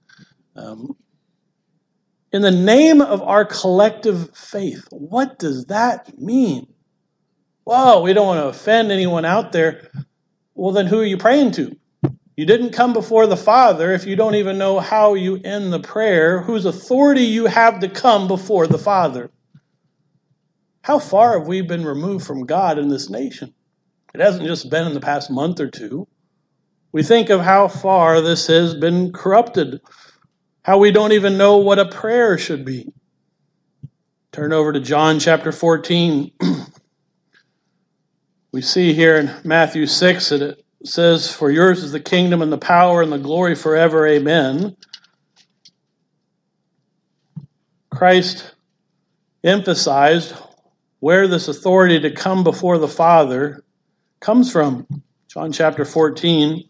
In the name of our collective faith. What does that mean? Well, we don't want to offend anyone out there. Well, then who are you praying to? You didn't come before the Father if you don't even know how you end the prayer, whose authority you have to come before the Father. How far have we been removed from God in this nation? It hasn't just been in the past month or two. We think of how far this has been corrupted, how we don't even know what a prayer should be. Turn over to John chapter 14. We see here in Matthew 6 that it says, "For yours is the kingdom and the power and the glory forever. Amen." Christ emphasized where this authority to come before the Father comes from. John chapter 14.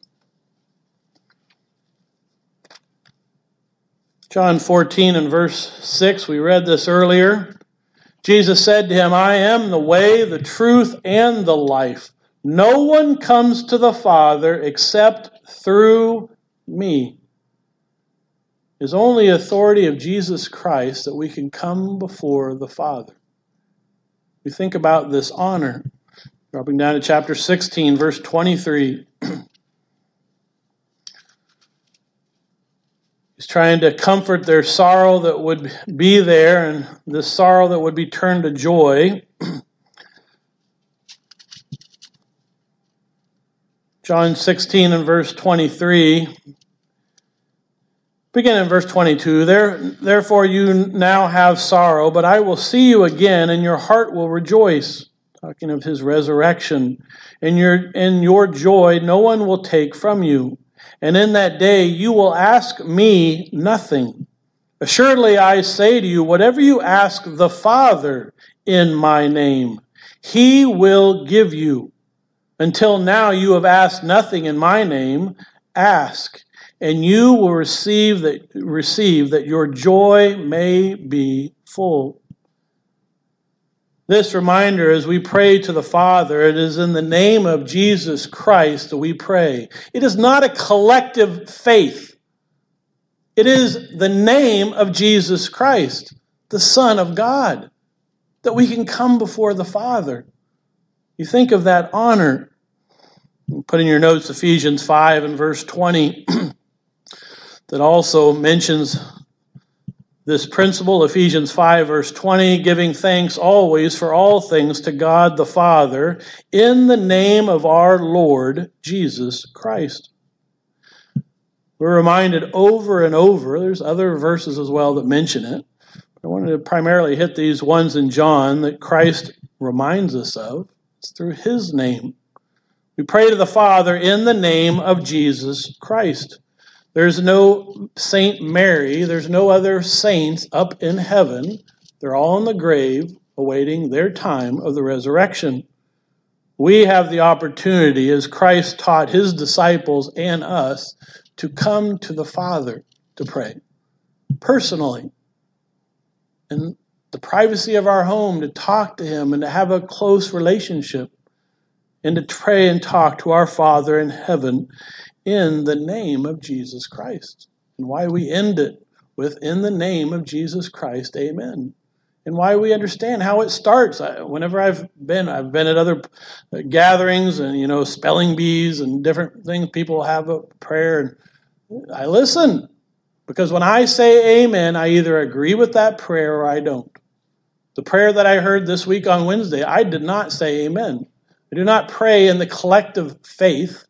John 14 and verse 6, we read this earlier. Jesus said to him, "I am the way, the truth, and the life. No one comes to the Father except through me. It's only authority of Jesus Christ that we can come before the Father. We think about this honor. Dropping down to chapter 16, verse 23. He's trying to comfort their sorrow that would be there, and this sorrow that would be turned to joy. John 16 and verse 23. Begin in verse 22. Therefore you now have sorrow, but I will see you again, and your heart will rejoice. Talking of his resurrection. In your joy no one will take from you. And in that day you will ask me nothing. Assuredly I say to you, whatever you ask the Father in my name, he will give you. Until now you have asked nothing in my name. Ask, and you will receive that your joy may be full. This reminder, as we pray to the Father, it is in the name of Jesus Christ that we pray. It is not a collective faith. It is the name of Jesus Christ, the Son of God, that we can come before the Father. You think of that honor. Put in your notes Ephesians 5 and verse 20 that also mentions this principle. Ephesians 5 verse 20, giving thanks always for all things to God the Father in the name of our Lord Jesus Christ. We're reminded over and over, there's other verses as well that mention it. I wanted to primarily hit these ones in John that Christ reminds us of. It's through his name. We pray to the Father in the name of Jesus Christ. There's no Saint Mary. There's no other saints up in heaven. They're all in the grave awaiting their time of the resurrection. We have the opportunity, as Christ taught his disciples and us, to come to the Father to pray personally. In the privacy of our home, to talk to him and to have a close relationship. And to pray and talk to our Father in heaven in the name of Jesus Christ. And why we end it with, in the name of Jesus Christ, amen. And why we understand how it starts. Whenever I've been at other gatherings and, spelling bees and different things, people have a prayer. And I listen. Because when I say amen, I either agree with that prayer or I don't. The prayer that I heard this week on Wednesday, I did not say amen. I do not pray in the collective faith.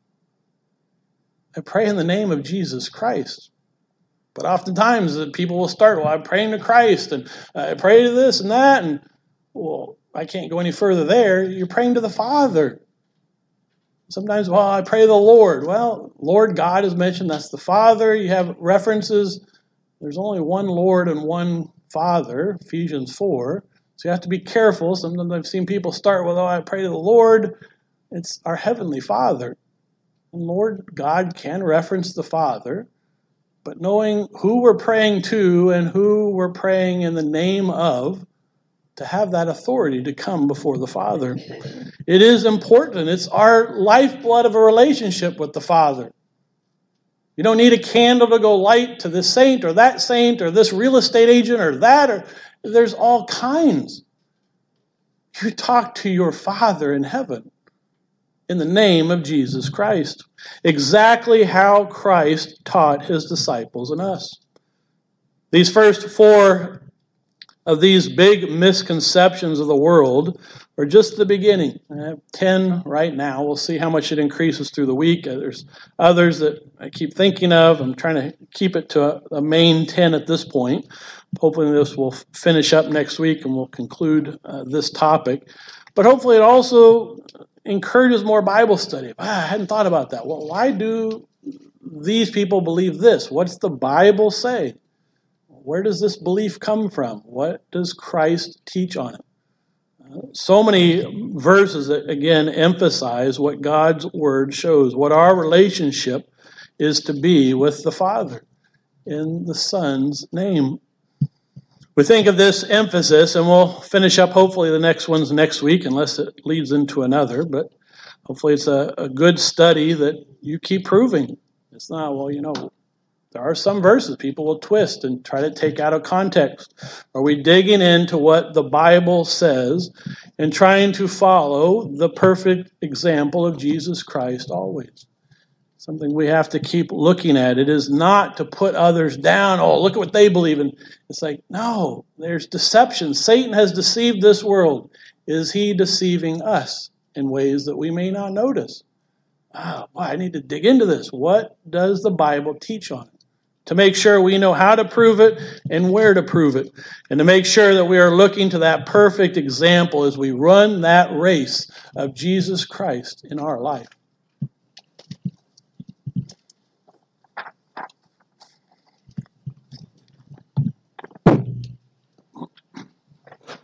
I pray in the name of Jesus Christ. But oftentimes people will start, I'm praying to Christ, and I pray to this and that, and, I can't go any further there. You're praying to the Father. Sometimes, I pray to the Lord. Well, Lord God is mentioned. That's the Father. You have references. There's only one Lord and one Father, Ephesians 4. So you have to be careful. Sometimes I've seen people start with, I pray to the Lord. It's our Heavenly Father. And Lord God can reference the Father, but knowing who we're praying to and who we're praying in the name of, to have that authority to come before the Father. It is important. It's our lifeblood of a relationship with the Father. You don't need a candle to go light to this saint or this real estate agent or that, or there's all kinds. You talk to your Father in heaven in the name of Jesus Christ. Exactly how Christ taught his disciples and us. These first 4 of these big misconceptions of the world are just the beginning. I have 10 right now. We'll see how much it increases through the week. There's others that I keep thinking of. I'm trying to keep it to a main 10 at this point. Hopefully this will finish up next week and we'll conclude this topic. But hopefully it also encourages more Bible study. I hadn't thought about that. Well, why do these people believe this? What's the Bible say? Where does this belief come from? What does Christ teach on it? So many verses that, again, emphasize what God's Word shows, what our relationship is to be with the Father in the Son's name. We think of this emphasis, and we'll finish up hopefully the next ones next week, unless it leads into another. But Hopefully it's a good study that you keep proving. It's not, there are some verses people will twist and try to take out of context. Are we digging into what the Bible says and trying to follow the perfect example of Jesus Christ always? Something we have to keep looking at. It is not to put others down. Oh, look at what they believe in. It's like, no, there's deception. Satan has deceived this world. Is he deceiving us in ways that we may not notice? Boy, I need to dig into this. What does the Bible teach on it? To make sure we know how to prove it and where to prove it. And to make sure that we are looking to that perfect example as we run that race of Jesus Christ in our life.